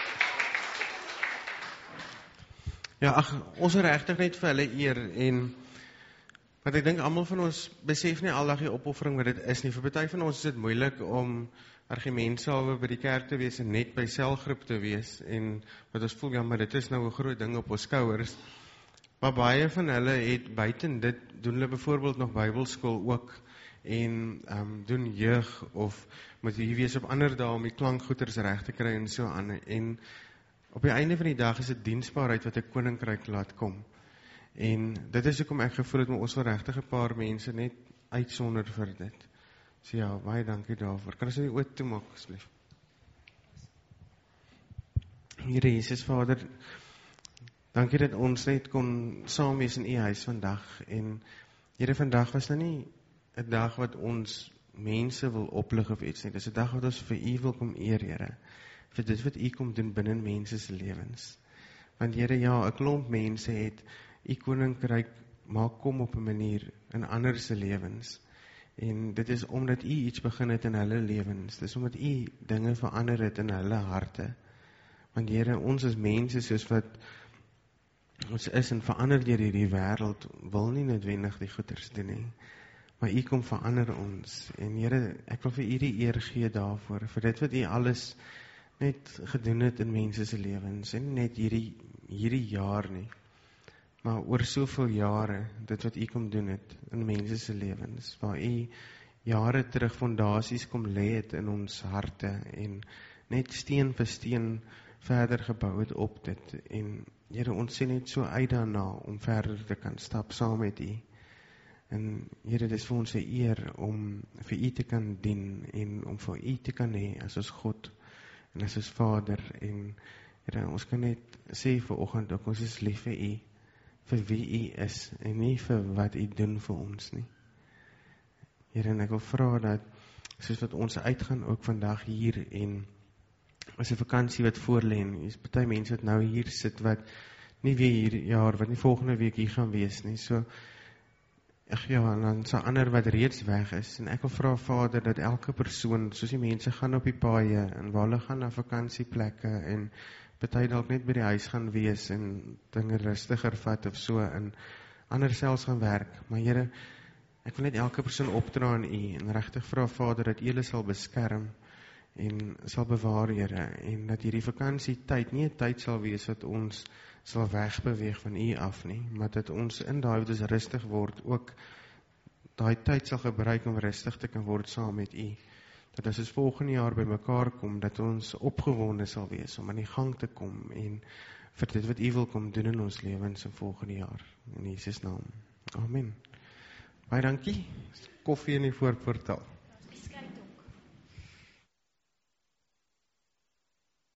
Ja, ag, ons is regtig net vir hulle eer en wat ek dink almal van ons besef nie aldag die opoffering wat dit is nie. Vir party van ons is dit moeilik om argumentsalwe by die kerk te wees en net by selgroep te wees en wat ons voel, ja, maar dit is nou 'n groot ding op ons skouers. Maar baie van hulle het buiten dit, doen hulle byvoorbeeld nog Bybelskool ook, en um, doen jeug, of moet hier wees op ander dae om die klankgoeders reg te kry en so aan, en op die einde van die dag is dit diensbaarheid wat 'n koninkryk laat kom, en dit is hoekom ek gevoel het, maar ons wil regtig 'n paar mense net uitsonder vir dit. So ja, baie dankie daarvoor. Kan ons die oë toemaak asseblief? Here Jesus Vader, dankie dat ons net kon saam wees in u huis vandag, en Here, vandag was nou nie 'n dag wat ons mense wil oplig of iets nie, dis 'n dag wat ons vir u wil kom eer, Here, vir dit wat u kom doen binne mense se lewens. Want Here, ja, 'n klomp mense het u koninkryk maak kom op 'n manier in ander se lewens, en dit is omdat u iets begin het in hulle lewens, dis omdat u dinge verander het in hulle harte. Want Here, ons as mense soos wat ons is en verander deur hierdie wêreld, wil nie noodwendig die goeders doen nie, maar u kom verander ons, en Here, ek wil vir u die eer gee daarvoor, vir dit wat u alles net gedoen het in mense se lewens, en net hierdie, hierdie jaar nie, maar oor soveel jare, dit wat u kom doen het in mense se lewens, waar u jare terug fondasies kom lê het in ons harte, en net steen vir steen verder gebou het op dit, en Here, ons sien net so uit daarna om verder te kan stap saam met u. En Here, dit is vir ons 'n eer om vir u te kan dien en om vir u te kan hê as ons God en as ons Vader, en Here, ons kan net sê vanoggend ook, ons is lief vir U, vir wie U is, en nie vir wat U doen vir ons nie. Here, en ek wil vra dat, soos wat ons uitgaan ook vandag hier, en as 'n vakansie wat voorlê, en is party mense wat nou hier sit, wat nie weer hier jaar, wat nie volgende week hier gaan wees nie, so, ag ja, en dan so ander wat reeds weg is, en ek wil vra Vader, dat elke persoon, soos die mense gaan op die paaie, en waar hulle gaan na vakansieplekke, en party dalk net by die huis gaan wees, en dinge rustiger vat, of so, en ander selfs gaan werk, maar Here, ek wil net elke persoon opdra aan U, en regtig vra Vader, dat U hulle sal beskerm, en sal bewaar, Here, en dat hierdie vakansietyd nie 'n tyd sal wees wat ons sal wegbeweeg van U af nie, maar dat ons in daai wat ons rustig word, ook daai tyd sal gebruik om rustig te kan word saam met U. Dat as ons volgende jaar by mekaar kom, dat ons opgewonde sal wees om aan die gang te kom en vir dit wat U wil kom doen in ons lewens in volgende jaar. In Jesus naam. Amen. Baie dankie. Koffie in die voorportaal.